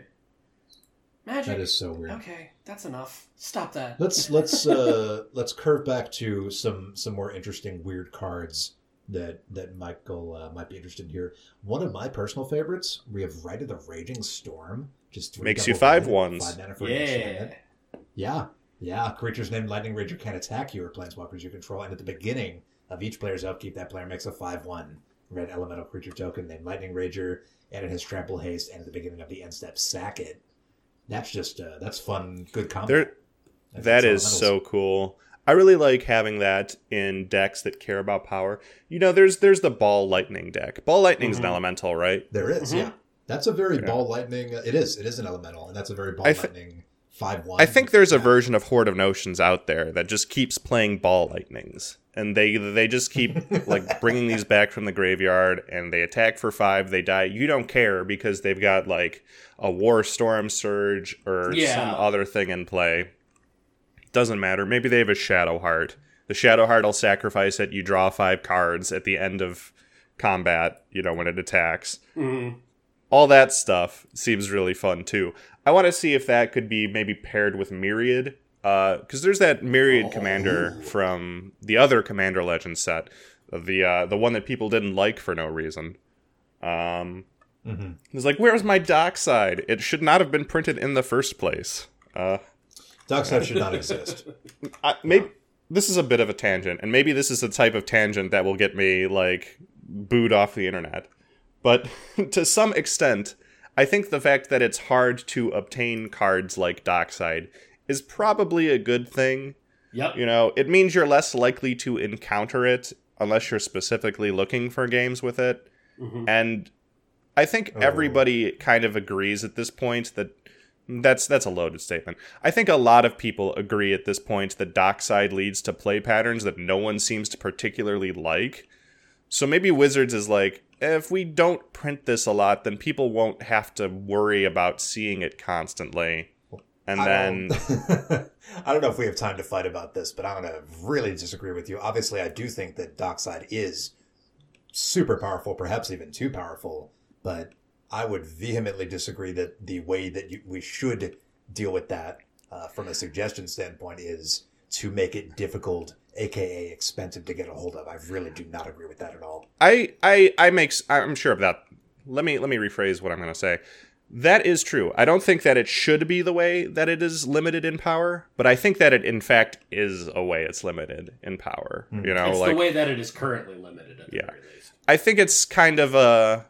Magic. That is so weird. Okay, that's enough. Stop that. Let's let's uh, let's curve back to some some more interesting weird cards that that Michael uh, might be interested in here. One of my personal favorites, we have Rite of the Raging Storm. Just three Makes you double five red, ones. Five mana for Yeah. enchantment. Yeah, yeah. Creatures named Lightning Rager can attack you or planeswalkers you control, and at the beginning of each player's upkeep, that player makes a five one red elemental creature token named Lightning Rager, and it has trample haste, and at the beginning of the end step, sack it. That's just uh, that's fun, good combo. There, That's that is elementals. so cool. I really like having that in decks that care about power. You know, there's there's the Ball Lightning deck. Ball Lightning's Mhm. an elemental, right? There is, Mhm. yeah. That's a very Yeah. ball lightning. It is. It is an elemental, and that's a very ball I th- lightning five one. I think there's a Yeah. version of Horde of Notions out there that just keeps playing Ball Lightnings, and they they just keep like bringing these back from the graveyard, and they attack for five, they die. You don't care because they've got like a War Storm Surge or Yeah. some other thing in play. Doesn't matter. Maybe they have a Shadow Heart. The Shadow Heart will sacrifice it. You draw five cards at the end of combat. You know when it attacks. Mhm. All that stuff seems really fun too. I want to see if that could be maybe paired with Myriad, because there's that Myriad Oh. commander from the other Commander Legends set, the uh, the one that people didn't like for no reason. Um, Mm-hmm. it's like, where's my Dockside? It should not have been printed in the first place. Uh, Dockside should not exist. I, maybe this is a bit of a tangent, and maybe this is the type of tangent that will get me like booed off the internet. But to some extent, I think the fact that it's hard to obtain cards like Dockside is probably a good thing. Yep. You know, it means you're less likely to encounter it unless you're specifically looking for games with it. Mhm. And I think Oh. everybody kind of agrees at this point that that's that's a loaded statement. I think a lot of people agree at this point that Dockside leads to play patterns that no one seems to particularly like. So maybe Wizards is like, if we don't print this a lot, then people won't have to worry about seeing it constantly. And I then don't, I don't know if we have time to fight about this, but I'm going to really disagree with you. Obviously, I do think that Dockside is super powerful, perhaps even too powerful, but I would vehemently disagree that the way that you, we should deal with that uh, from a suggestion standpoint is to make it difficult, aka expensive to get a hold of. I really do not agree with that at all. I I I makes I'm sure of that. Let me let me rephrase what I'm going to say. That is true. I don't think that it should be the way that it is limited in power, but I think that it in fact is a way it's limited in power. Mm. You know, It's like the way that it is currently limited at the Yeah. very least. I think it's kind of a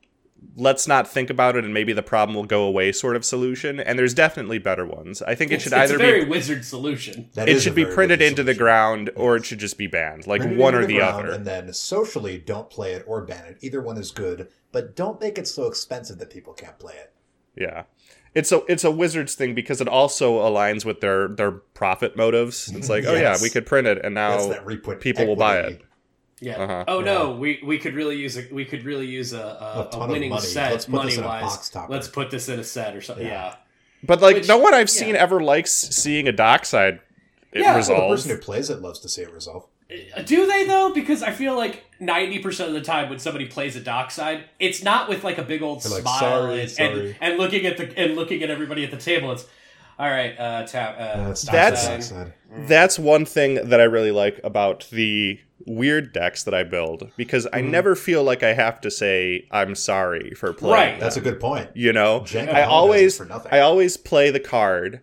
let's not think about it and maybe the problem will go away sort of solution, and there's definitely better ones. I think it It's, should it's either a very be wizard solution. That it is a should be very printed good into the solution. ground or it should just be banned, like Print it one into or the ground, other. and then socially don't play it or ban it. Either one is good, but don't make it so expensive that people can't play it. Yeah. It's a it's a Wizards thing because it also aligns with their their profit motives. It's like, oh yeah, Yes. we could print it and That's now that reprint people will buy equity. it. Yeah. Uh-huh. Oh Yeah. no, we we could really use a we could really use a, a, A ton a of winning money. set Let's put money this in a wise. box topper. Let's put this in a set or something. Yeah. Yeah. But like Which- no one I've seen yeah. ever likes seeing a Dockside it Yeah. So the resolve. person who plays it loves to see it resolve. Uh, Do they though? Because I feel like ninety percent of the time when somebody plays a Dockside, it's not with like a big old They're like, smile "Sorry, and, sorry." and and looking at the and looking at everybody at the table. It's all right. Uh, tap. Uh, That's That's- Dockside. That's one thing that I really like about the weird decks that I build because I Mhm. never feel like I have to say I'm sorry for playing. Right. That's a them, good point. you know. Jenga I apologizes always for nothing. I always play the card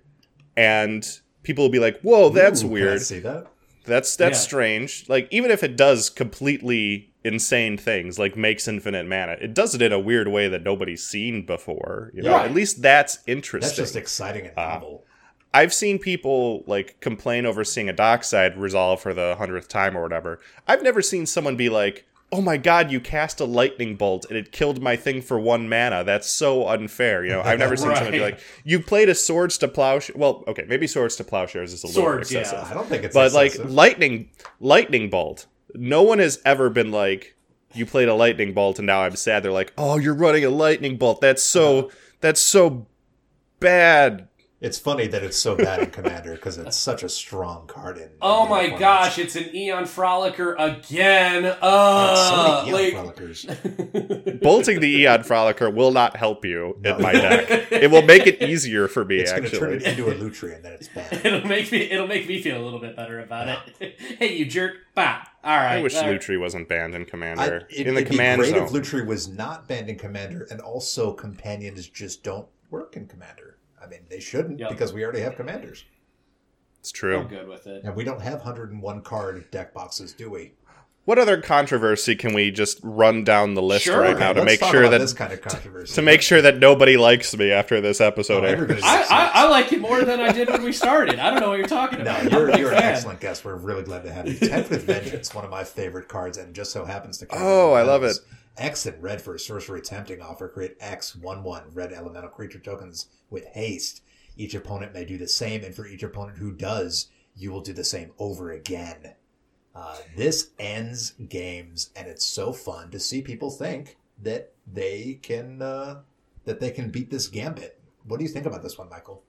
and people will be like, "Whoa, that's Ooh, can I weird. see that? That's that's Yeah. strange." Like even if it does completely insane things like makes infinite mana, it does it in a weird way that nobody's seen before. You know, Yeah. at least that's That's interesting. just exciting and Uh, novel. I've seen people like complain over seeing a Dockside resolve for the hundredth time or whatever. I've never seen someone be like, "Oh my god, you cast a lightning bolt and it killed my thing for one mana. That's so unfair." You know, I've never seen someone be Right. like, "You played a swords to plowshare." Well, okay, maybe swords to plowshares is a little Swords, yeah. excessive. I don't think it's But like excessive. lightning lightning bolt, no one has ever been like, "You played a lightning bolt and now I'm sad." They're like, "Oh, you're running a lightning bolt. That's so Uh-huh. that's so bad." It's funny that it's so bad in Commander because it's such a strong card in. Oh in my formats. gosh, it's an Eon Frolicker again. Yeah, Uh, so many Eon like, Frolickers. Bolting the Eon Frolicker will not help you No. in my deck. It will make it easier for me, It's going to turn actually. it into a Lutri and then it's bad. it'll make me it'll make me feel a little bit better about it. Hey, you jerk! Bah. All right. I wish all right. Lutri wasn't banned in I, Commander. it, in the it'd command be great zone. if Lutri was not banned in Commander, and also companions just don't work in Commander. I mean, they shouldn't Yep. because we already have commanders, It's true. I'm good with it. and we don't have one hundred one card deck boxes, do we? What other controversy can we just run down the list Sure. right now to Let's make talk sure about that this kind of controversy. to make sure that nobody likes me after this episode Oh, airs? everybody's- I, I, I like it more than I did when we started. I don't know what you're talking No, about. I'm you're, a big you're an fan. excellent guest. We're really glad to have you. Tenth with Vengeance, one of my favorite cards, and just so happens to come. Oh, I love it. X and red for a sorcery tempting offer. Create X one one red elemental creature tokens with haste. Each opponent may do the same, and for each opponent who does, you will do the same over again. Uh, this ends games, and it's so fun to see people think that they can uh, that they can beat this gambit. What do you think about this one, Michael?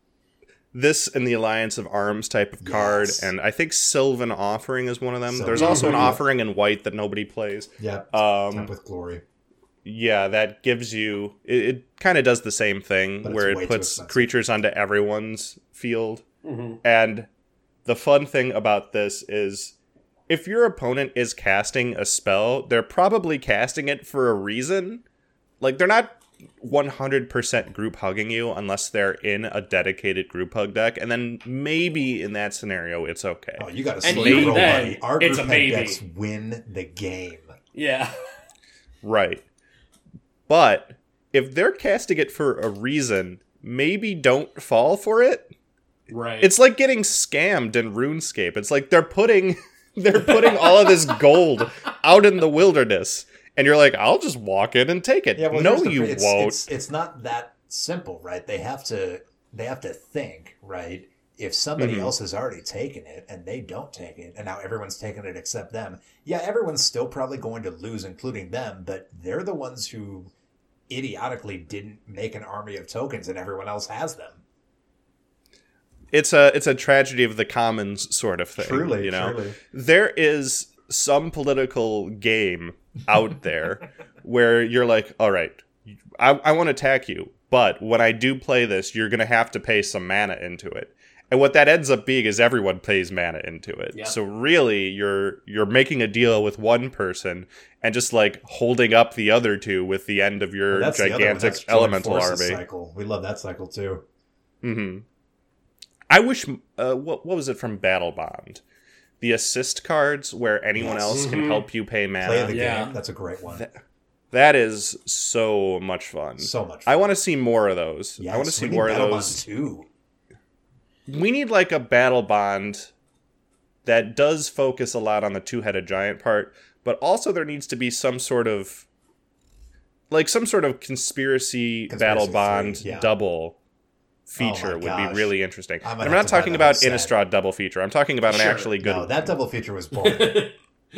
This and the Alliance of Arms type of card, Yes. and I think Sylvan Offering is one of them. Sylvan There's also an Offering, offering in white that nobody plays. Yeah, Um, Temp with glory. Yeah, that gives you. It, it kind of does the same thing But it's where way it too puts expensive. creatures onto everyone's field. Mm-hmm. And the fun thing about this is if your opponent is casting a spell, they're probably casting it for a reason. Like, they're not one hundred percent group hugging you unless they're in a dedicated group hug deck. And then maybe in that scenario, it's okay. Oh, you got to And slow even your roll, then, buddy. Our it's group a head maybe. decks win the game. Yeah. Right. But if they're casting it for a reason, maybe don't fall for it. Right. It's like getting scammed in RuneScape. It's like they're putting they're putting all of this gold out in the wilderness, and you're like, I'll just walk in and take it. Yeah, well, no, here's the you thing. It's, won't. It's, it's not that simple, right? They have to they have to think, right? If somebody Mhm. else has already taken it and they don't take it, and now everyone's taken it except them, yeah, everyone's still probably going to lose, including them, but they're the ones who idiotically didn't make an army of tokens and everyone else has them. It's a it's a tragedy of the commons sort of thing. Truly, you know, truly. there is some political game out there where you're like, all right, I, I want to attack you, but when I do play this, you're going to have to pay some mana into it. And what that ends up being is everyone pays mana into it. Yep. So really, you're you're making a deal with one person and just like holding up the other two with the end of your Well, that's the other one. gigantic That's Joint elemental Forces army. cycle. We love that cycle too. hmm I wish. Uh, what what was it from Battle Bond? The assist cards where anyone Yes. else can Mhm. help you pay mana. Play the Yeah. game. That's a great one. Th- That is so much fun. So much I fun. want to see more of those. Yes, I want to see we need more of Battle those. Bond too. We need like a battle bond that does focus a lot on the two-headed giant part, but also there needs to be some sort of like some sort of conspiracy, Conspiracy battle three, bond yeah. double Oh feature my would gosh. be really interesting. I might And I'm have not to buy talking that about set. Innistrad double feature. I'm talking about an Sure. actually good No, one. that double feature was boring.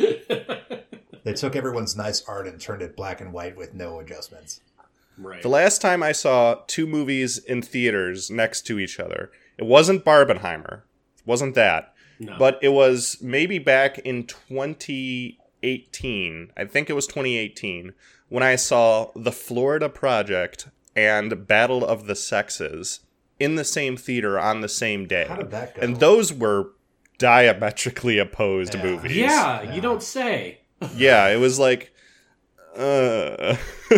They took everyone's nice art and turned it black and white with no adjustments. right. The last time I saw two movies in theaters next to each other, it wasn't Barbenheimer. It wasn't that. No. But it was maybe back in twenty eighteen. I think it was twenty eighteen when I saw The Florida Project and Battle of the Sexes in the same theater on the same day. How did that go? And those were diametrically opposed Yeah. movies. yeah, Yeah. you don't say. Yeah, it was like, uh.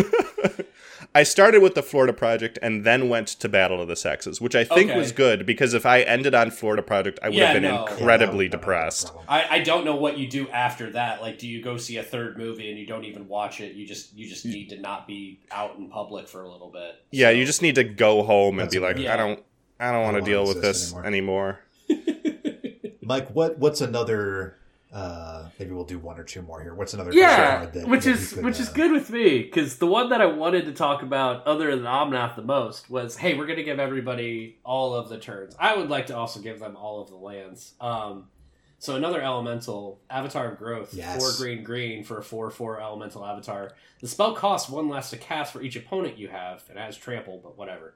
I started with the Florida Project and then went to Battle of the Sexes, which I think Okay. was good because if I ended on Florida Project, I would Yeah, have been no. Yeah, that would- incredibly that would have been a depressed. problem. I, I don't know what you do after that. Like, do you go see a third movie and you don't even watch it? You just you just need to not be out in public for a little bit. Yeah, So- you just need to go home and That's be like, okay. I don't, I don't want to don't deal wanna with this exist anymore. Mike, what what's another? Uh, maybe we'll do one or two more here. What's another? Yeah, card that, which that is you could, which is uh, good with me because the one that I wanted to talk about, other than Omnath the most, was Hey, we're gonna give everybody all of the turns. I would like to also give them all of the lands. Um, so another elemental, Avatar of Growth, Yes. four green green for a four four elemental avatar. The spell costs one less to cast for each opponent you have. It has trample, but whatever.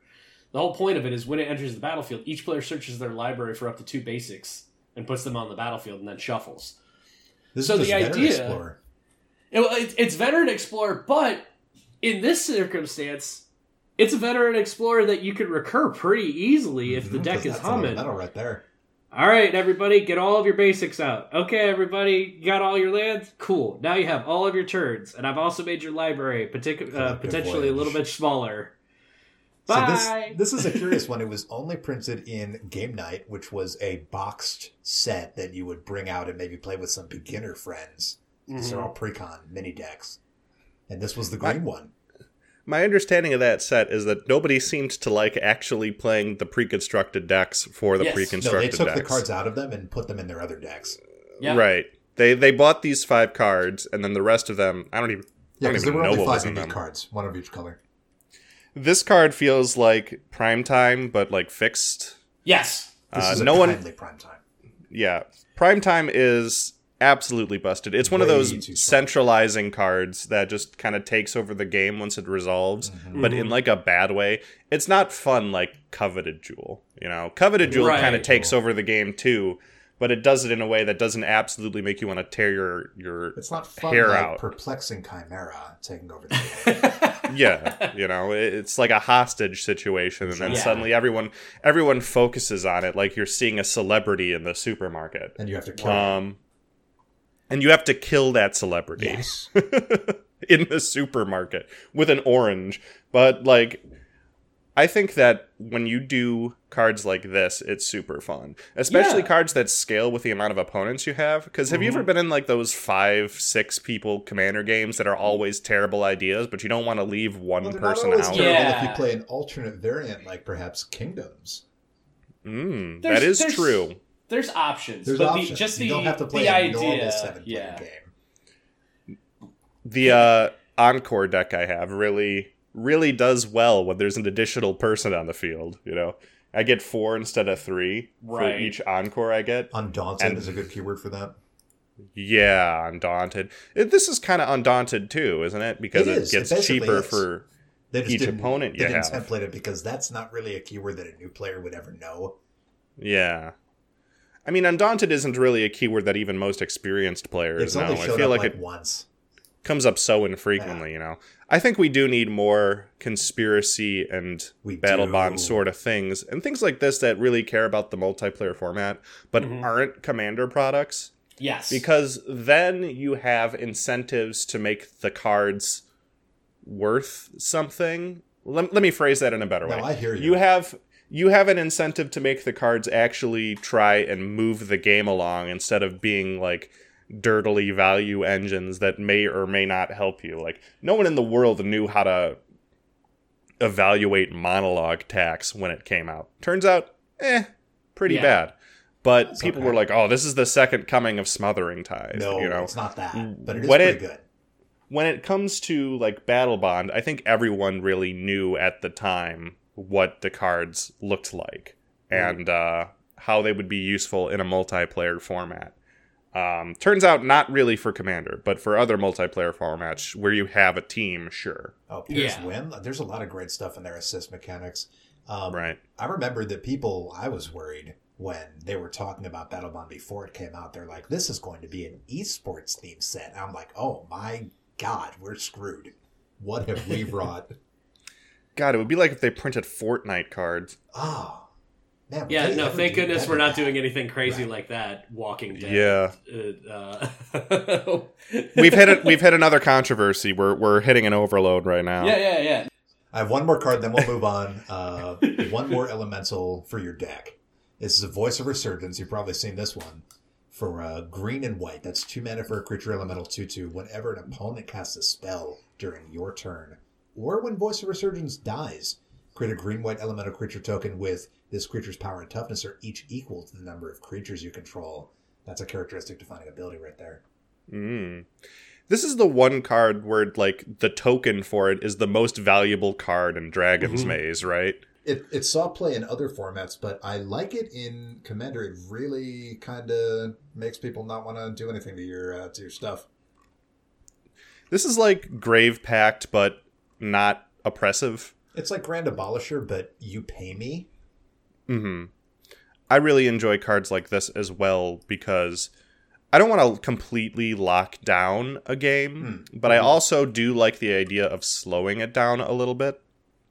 The whole point of it is when it enters the battlefield, each player searches their library for up to two basics and puts them on the battlefield and then shuffles. This So is the Veteran idea- Explorer. It, it- it's Veteran Explorer, but in this circumstance, it's a Veteran Explorer that you could recur pretty easily if the Mhm, deck 'cause is that's humming. metal right there. All right, everybody, get all of your basics out. Okay, everybody, you got all your lands? Cool. Now you have all of your turns, and I've also made your library partic- uh, Collective potentially a little Voyage. bit smaller. So Bye. this this is a curious one. It was only printed in Game Night, which was a boxed set that you would bring out and maybe play with some beginner friends. These are all pre-con mini decks. And this was the green one. My understanding of that set is that nobody seemed to like actually playing the pre-constructed decks for the Yes. No, pre-constructed they took decks. the cards out of them and put them in their other decks. Yeah. Right. They they bought these five cards, and then the rest of them, I don't even, I Yeah, don't because there even were know only what was five in unique them. cards, one of each color. This card feels like prime time, but like fixed. Yes. This Uh, is a no one- timely prime time. Yeah, prime time is absolutely busted. It's one of Way those too strong. centralizing cards that just kind of takes over the game once it resolves, Mm-hmm. but in like a bad way. It's not fun like Coveted Jewel. You know, Coveted Jewel Right. kind of takes over the game too, but it does it in a way that doesn't absolutely make you want to tear your your It's not fun hair like out. perplexing Chimera taking over the game. Yeah, you know, it- it's like a hostage situation, and then Yeah. suddenly everyone everyone focuses on it like you're seeing a celebrity in the supermarket. and you have to kill them. Um, and you have to kill that celebrity Yes. in the supermarket with an orange. But like, I think that when you do cards like this, it's super fun, especially Yeah. cards that scale with the amount of opponents you have. Because have you ever been in like those five, six people commander games that are always terrible ideas, but you don't want to leave one Well, they're not person always out? terrible Yeah. if you play an alternate variant like perhaps Kingdoms. Mm, There's- that is there's- true. There's options. There's but options. The, just you the, don't have to play the a idea. normal seven-player yeah. game. The uh, Encore deck I have really, really does well when there's an additional person on the field. You know, I get four instead of three Right. for each Encore I get. Undaunted And- is a good keyword for that. Yeah, Undaunted. It, this is kind of Undaunted too, isn't it? Because It it, is. It gets basically cheaper is. for They just each didn't, opponent they you didn't have. template it because that's not really a keyword that a new player would ever know. yeah. I mean, Undaunted isn't really a keyword that even most experienced players It's know. only I showed feel up like like it once. comes up so infrequently, you know. I think we do need more conspiracy and We battle do. bond sort of things, and things like this that really care about the multiplayer format, but Mhm. aren't Commander products, Yes. because then you have incentives to make the cards worth something. Let, let me phrase that in a better No, way. I hear you. You have you have an incentive to make the cards actually try and move the game along instead of being like dirtily value engines that may or may not help you. Like, no one in the world knew how to evaluate monologue tax when it came out. Turns out, eh, pretty Yeah. bad. But It's people okay. were like, "Oh, this is the second coming of Smothering Tithe." No, you know, it's not that. But it is When pretty it- good. when it comes to like Battle Bond, I think everyone really knew at the time what the cards looked like and uh, how they would be useful in a multiplayer format. Um, turns out not really for Commander, but for other multiplayer formats where you have a team, sure. Oh, Pierce Yeah. Win. There's a lot of great stuff in their assist mechanics. Um, Right. I remember that people, I was worried when they were talking about Battle Bond before it came out. They're like, this is going to be an esports theme set. And I'm like, oh my God, we're screwed. What have we brought? God, it would be like if they printed Fortnite cards. Oh, man. would Yeah, they no, ever thank do goodness that we're not bad? doing anything crazy Right. like that. Walking Dead. Yeah. Uh, uh, We've hit it. We've hit another controversy. We're we're hitting an overload right now. Yeah, yeah, yeah. I have one more card, then we'll move on. Uh, one more elemental for your deck. This is a Voice of Resurgence. You've probably seen this one. For uh, green and white. That's two mana for a creature elemental two two. Whenever an opponent casts a spell during your turn, or when Voice of Resurgence dies, create a green-white elemental creature token with this creature's power and toughness are each equal to the number of creatures you control. That's a characteristic defining ability right there. Mm. This is the one card where like the token for it is the most valuable card in Dragon's Mhm. Maze, right? It, it saw play in other formats, but I like it in Commander. It really kind of makes people not want to do anything to your uh, to your stuff. This is like Grave Pact, but not oppressive. It's like Grand Abolisher, but you pay me. Mm-hmm. I really enjoy cards like this as well because I don't want to completely lock down a game, Hmm. but I also do like the idea of slowing it down a little bit.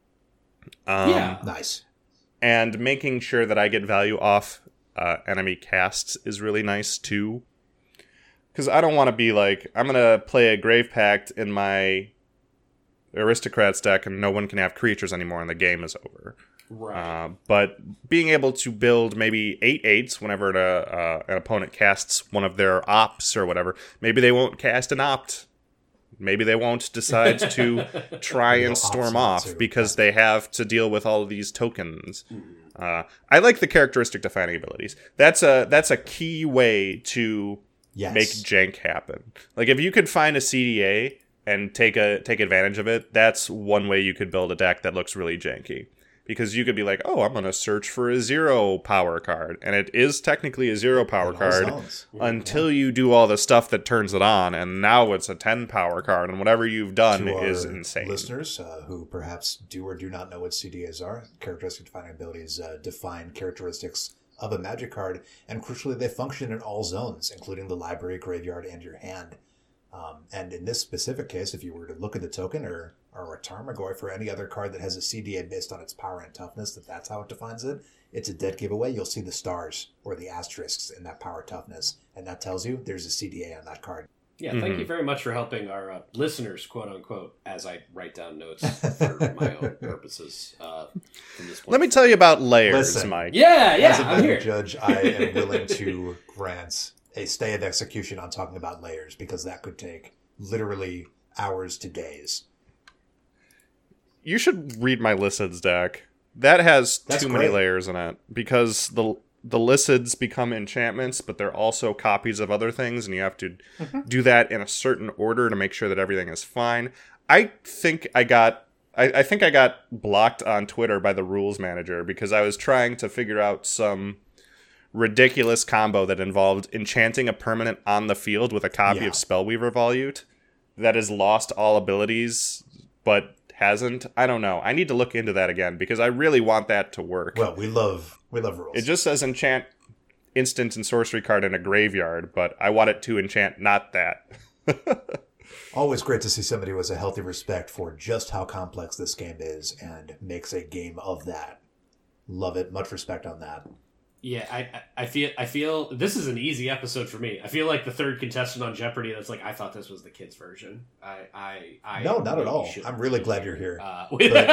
Um, Yeah. Nice. And making sure that I get value off uh, enemy casts is really nice too. Because I don't want to be like, I'm going to play a Grave Pact in my Aristocrats deck and no one can have creatures anymore and the game is over. Right. Uh, but being able to build maybe eight eights whenever an, uh, an opponent casts one of their ops or whatever, maybe they won't cast an opt. Maybe they won't decide to try Maybe and they'll storm opt off to. because they have to deal with all of these tokens. Uh, I like the characteristic defining abilities. That's a that's a key way to Yes. make jank happen. Like if you could find a C D A and take a take advantage of it, that's one way you could build a deck that looks really janky. Because you could be like, oh, I'm going to search for a zero power card. And it is technically a zero power In all card zones. until you do all the stuff that turns it on. And now it's a ten power card. And whatever you've done To is our insane. listeners uh, who perhaps do or do not know what C D As are, characteristic defining abilities uh, define characteristics of a magic card, and crucially, they function in all zones, including the library, graveyard, and your hand. Um, and in this specific case, if you were to look at the token or or a Tarmogoyf or any other card that has a C D A based on its power and toughness, that that's how it defines it, it's a dead giveaway. You'll see the stars or the asterisks in that power toughness, and that tells you there's a C D A on that card. Yeah, thank Mhm. you very much for helping our uh, listeners, quote unquote, as I write down notes for my own purposes. Uh, from this point Let me tell you about layers, Listen. Mike. Yeah, yeah, As a I'm better here. judge, I am willing to grant a stay of execution on talking about layers because that could take literally hours to days. You should read my Lycids deck. That has That's too many great. layers in it because the the Lycids become enchantments, but they're also copies of other things, and you have to do that in a certain order to make sure that everything is fine. I think I got I, I think I got blocked on Twitter by the rules manager because I was trying to figure out some ridiculous combo that involved enchanting a permanent on the field with a copy Yeah. of Spellweaver Volute that has lost all abilities but hasn't. I don't know. I need to look into that again because I really want that to work. Well, we love we love rules. It just says enchant instant and sorcery card in a graveyard, but I want it to enchant not that. Always great to see somebody who has a healthy respect for just how complex this game is and makes a game of that. Love it. Much respect on that. Yeah, I, I I feel I feel this is an easy episode for me. I feel like the third contestant on Jeopardy. That's like I thought this was the kids' version. I I, I No, not at really all. shouldn't I'm really be glad you're here. Uh,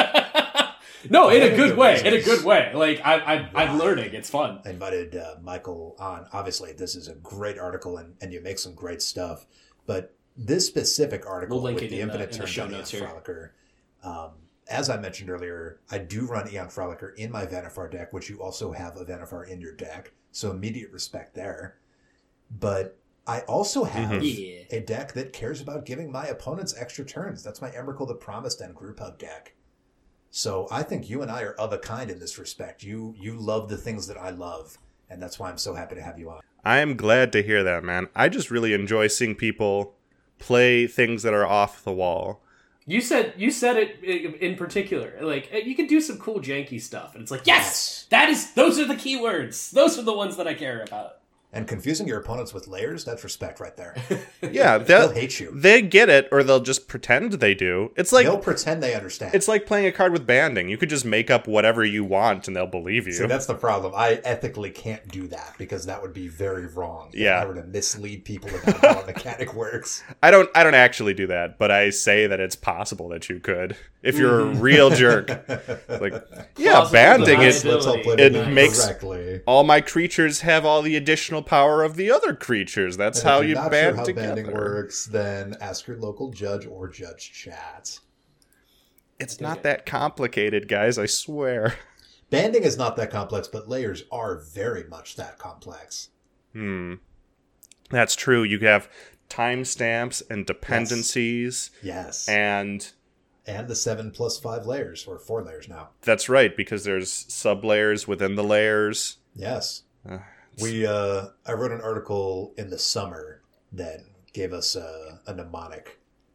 no, in a good way. In a good way. Like I, I I'm Wow. learning. It's fun. I invited uh, Michael on. Obviously, this is a great article, and, and you make some great stuff. But this specific article We'll link with it the in the- infinite in the turns show on Eon notes here. Frolicker, um, as I mentioned earlier, I do run Eon Frolicker in my Vanifar deck, which you also have a Vanifar in your deck, so immediate respect there. But I also have Mhm. Yeah. a deck that cares about giving my opponents extra turns. That's my Emrakul the Promised and Group Hug deck. So I think you and I are of a kind in this respect. You you love the things that I love, and that's why I'm so happy to have you on. I am glad to hear that, man. I just really enjoy seeing people play things that are off the wall. You said you said it in in particular. Like you can do some cool janky stuff, and it's like yes, that is those are the keywords. Those are the ones that I care about. And confusing your opponents with layers, that's respect right there. Yeah, They'll they'll hate you. they get it, or they'll just pretend they do. It's like They'll pretend they understand. it's like playing a card with banding. You could just make up whatever you want, and they'll believe you. See, that's the problem. I ethically can't do that because that would be very wrong. If Yeah. I were to mislead people about how a mechanic works. I don't I don't actually do that, but I say that it's possible that you could if you're a real jerk. Like, yeah, Plausible banding Let's, it. let's all put It it, in makes- correctly. All my creatures have all the additional power of the other creatures. That's And how if you're you not band sure how together. banding works, then ask your local judge or judge chat. It's dig not it. that complicated, guys. I swear. Banding is not that complex, but layers are very much that complex. Hmm. That's true. You have timestamps and dependencies, Yes. and And the seven plus five layers, or four layers now. that's right because there's sub layers within the layers. Yes. Uh, We, uh, I wrote an article in the summer that gave us a, a mnemonic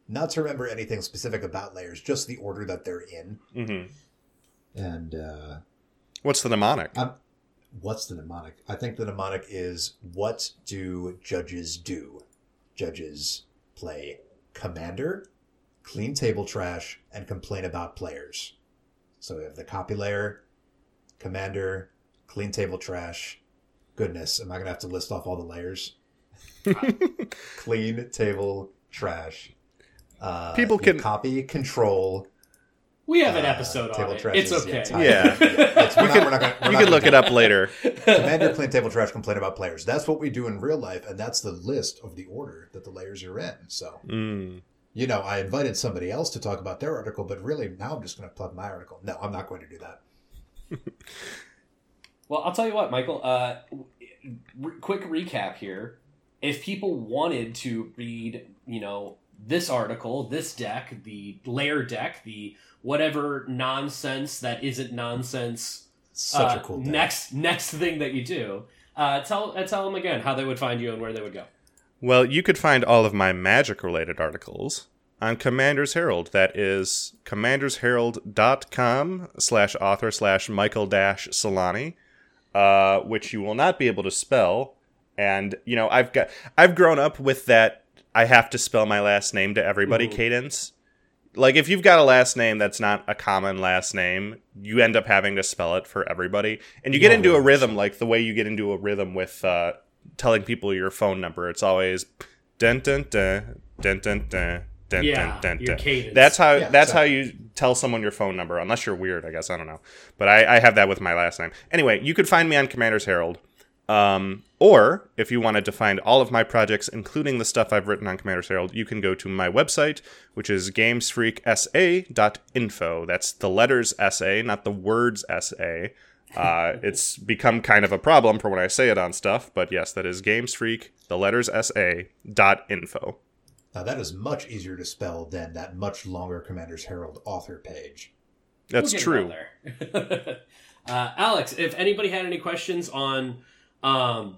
not to remember anything specific about layers, just the order that they're in. Mm-hmm. And uh, What's the mnemonic? I'm, what's the mnemonic? I think the mnemonic is, what do judges do? Judges play commander, clean table trash, and complain about players. So we have the copy layer, commander, clean table trash. Goodness, am I going to have to list off all the layers? Clean table trash. Uh, People can copy, control. We have an Uh, episode on table it. trash It's is- okay. yeah, Yeah. Yeah, it's, we're not, we're not gonna, we're you not can gonna look do it up later. Commander, clean table trash, complain about players. That's what we do in real life, and that's the list of the order that the layers are in. So, Mm. you know, I invited somebody else to talk about their article, but really now I'm just going to plug my article. No, I'm not going to do that. Well, I'll tell you what, Michael. Uh, re- quick recap here. If people wanted to read, you know, this article, this deck, the layer deck, the whatever nonsense that isn't nonsense, Such uh, a cool deck. next next thing that you do, uh, tell uh, tell them again how they would find you and where they would go. Well, you could find all of my magic-related articles on Commander's Herald. That is commandersherald.com slash author slash Michael dash Solani, uh, which you will not be able to spell. And, you know, I've got I've grown up with that I have to spell my last name to everybody Mhm. cadence. Like, if you've got a last name that's not a common last name, you end up having to spell it for everybody. And you get Yeah, into a one hundred percent. rhythm, like the way you get into a rhythm with uh, telling people your phone number. It's always dun dun dun dun dun dun dun Yeah, dun dun. your dun. cadence. That's how Yeah, that's how exactly. you tell someone your phone number, unless you're weird, I guess. I don't know. But I, I have that with my last name. Anyway, you could find me on Commander's Herald. Um, or, if you wanted to find all of my projects, including the stuff I've written on Commander's Herald, you can go to my website, which is gamesfreak s a dot info. That's the letters S A, not the words S A. Uh, it's become kind of a problem for when I say it on stuff, but yes, that is gamesfreak, the letters S A dot info. Now, that is much easier to spell than that much longer Commander's Herald author page. That's We'll get true. it out there. uh, Alex, if anybody had any questions on, um,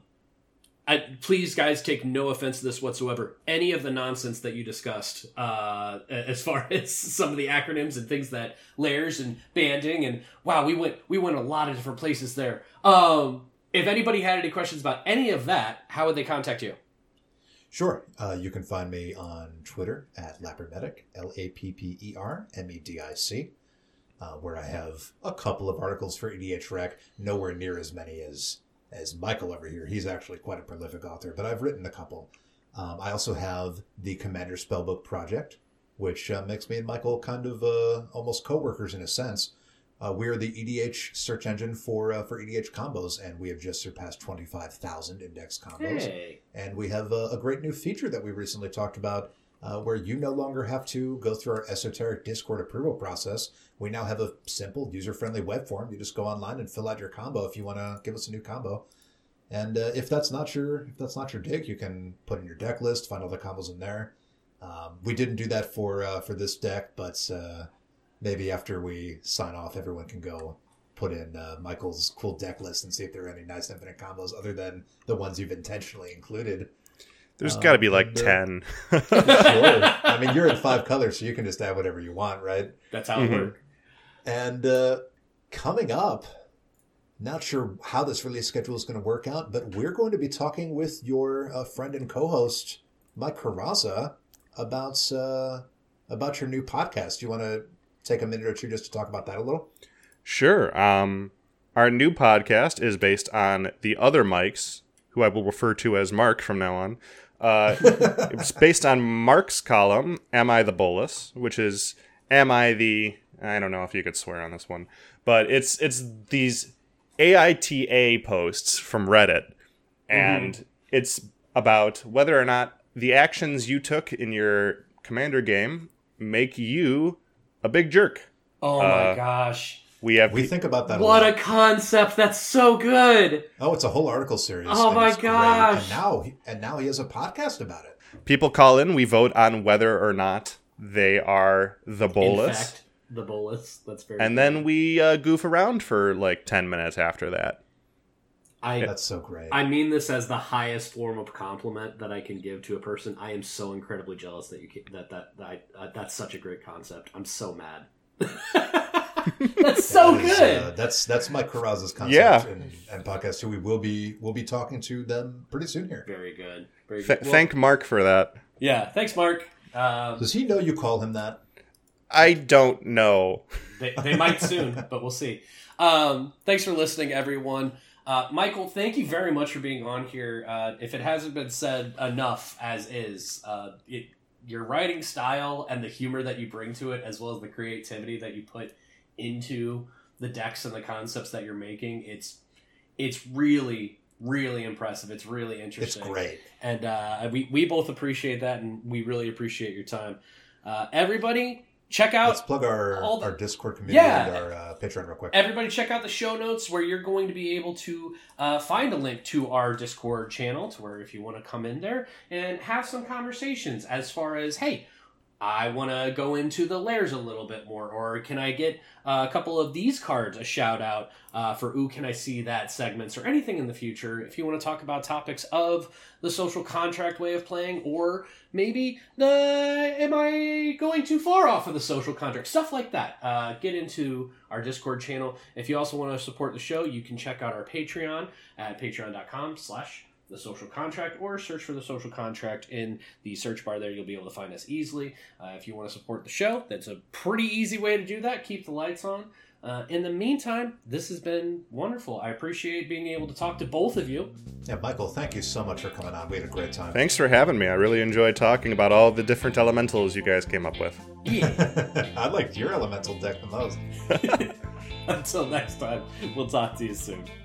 I, please, guys, take no offense to this whatsoever. Any of the nonsense that you discussed, uh, as far as some of the acronyms and things that layers and banding and wow, we went we went a lot of different places there. Um, if anybody had any questions about any of that, how would they contact you? Sure. Uh, you can find me on Twitter at Lappermedic, L A P P E R M E D I C, uh, where I have a couple of articles for E D H Rec, nowhere near as many as as Michael over here. He's actually quite a prolific author, but I've written a couple. Um, I also have the Commander Spellbook Project, which uh, makes me and Michael kind of uh, almost co-workers in a sense. Uh, we're the E D H search engine for uh, for E D H combos, and we have just surpassed twenty-five thousand index combos. Hey. And we have a, a great new feature that we recently talked about uh, where you no longer have to go through our esoteric Discord approval process. We now have a simple, user-friendly web form. You just go online and fill out your combo if you want to give us a new combo. And uh, if that's not your if that's not your dig, you can put in your deck list, find all the combos in there. Um, we didn't do that for uh, for this deck, but uh, maybe after we sign off, everyone can go put in uh, Michael's cool deck list and see if there are any nice infinite combos other than the ones you've intentionally included. There's Um, got to be like and, uh, ten. Sure. I mean, you're in five colors, so you can just add whatever you want, right? That's how it Mhm. works. And uh, coming up, not sure how this release schedule is going to work out, but we're going to be talking with your uh, friend and co-host, Mike Carrazza, about uh, about your new podcast. Do you want to take a minute or two just to talk about that a little? Sure. Um, our new podcast is based on the other Mikes, who I will refer to as Mark from now on. Uh, it's based on Mark's column, Am I the Bolus? Which is, Am I the... I don't know if you could swear on this one. But it's it's these A I T A posts from Reddit. And mm-hmm. it's about whether or not the actions you took in your Commander game make you a big jerk. Oh my Uh, gosh. We have We think about that a What lot. a concept. That's so good. Oh, it's a whole article series. Oh and my it's great. gosh. And now, he- and now he has a podcast about it. people call in. We vote on whether or not they are the In bolus. fact, the bolus. That's very And good. then we uh, goof around for like ten minutes after that. I That's so great. I mean this as the highest form of compliment that I can give to a person. I am so incredibly jealous that you can, that that, that I, uh, that's such a great concept. I'm so mad. That's so That is, good. uh, that's that's Mike Carrazza's concept Yeah. and, and podcast too. We will be we'll be talking to them pretty soon here. Very good. Very Th- good. Well, thank Mark for that. yeah. Thanks, Mark. Um, Does he know you call him that? I don't know. they, they might soon, but we'll see. Um, thanks for listening, everyone. Uh, Michael, thank you very much for being on here. Uh, if it hasn't been said enough as is, uh, it, your writing style and the humor that you bring to it, as well as the creativity that you put into the decks and the concepts that you're making, it's it's really, really impressive. It's really It's interesting. great. And uh, we, we both appreciate that, and we really appreciate your time. Uh, everybody, check out... Let's plug our, all the- our Discord community Yeah. and our uh, Patreon real quick. Everybody check out the show notes where you're going to be able to uh, find a link to our Discord channel, to where if you want to come in there and have some conversations as far as, hey, I want to go into the layers a little bit more, or can I get uh, a couple of these cards a shout out uh, for ooh, can I see that segments or anything in the future. If you want to talk about topics of the social contract way of playing, or maybe the am I going too far off of the social contract, stuff like that, uh, get into our Discord channel. If you also want to support the show, you can check out our Patreon at patreon.com slash the social contract, or search for the social contract in the search bar there. You'll be able to find us easily. Uh, if you want to support the show, that's a pretty easy way to do that. Keep the lights on. Uh, in the meantime, this has been wonderful. I appreciate being able to talk to both of you. Yeah, Michael, thank you so much for coming on. We had a great time. Thanks for having me. I really enjoyed talking about all the different elementals you guys came up with. Yeah. I liked your elemental deck the most. Until next time, we'll talk to you soon.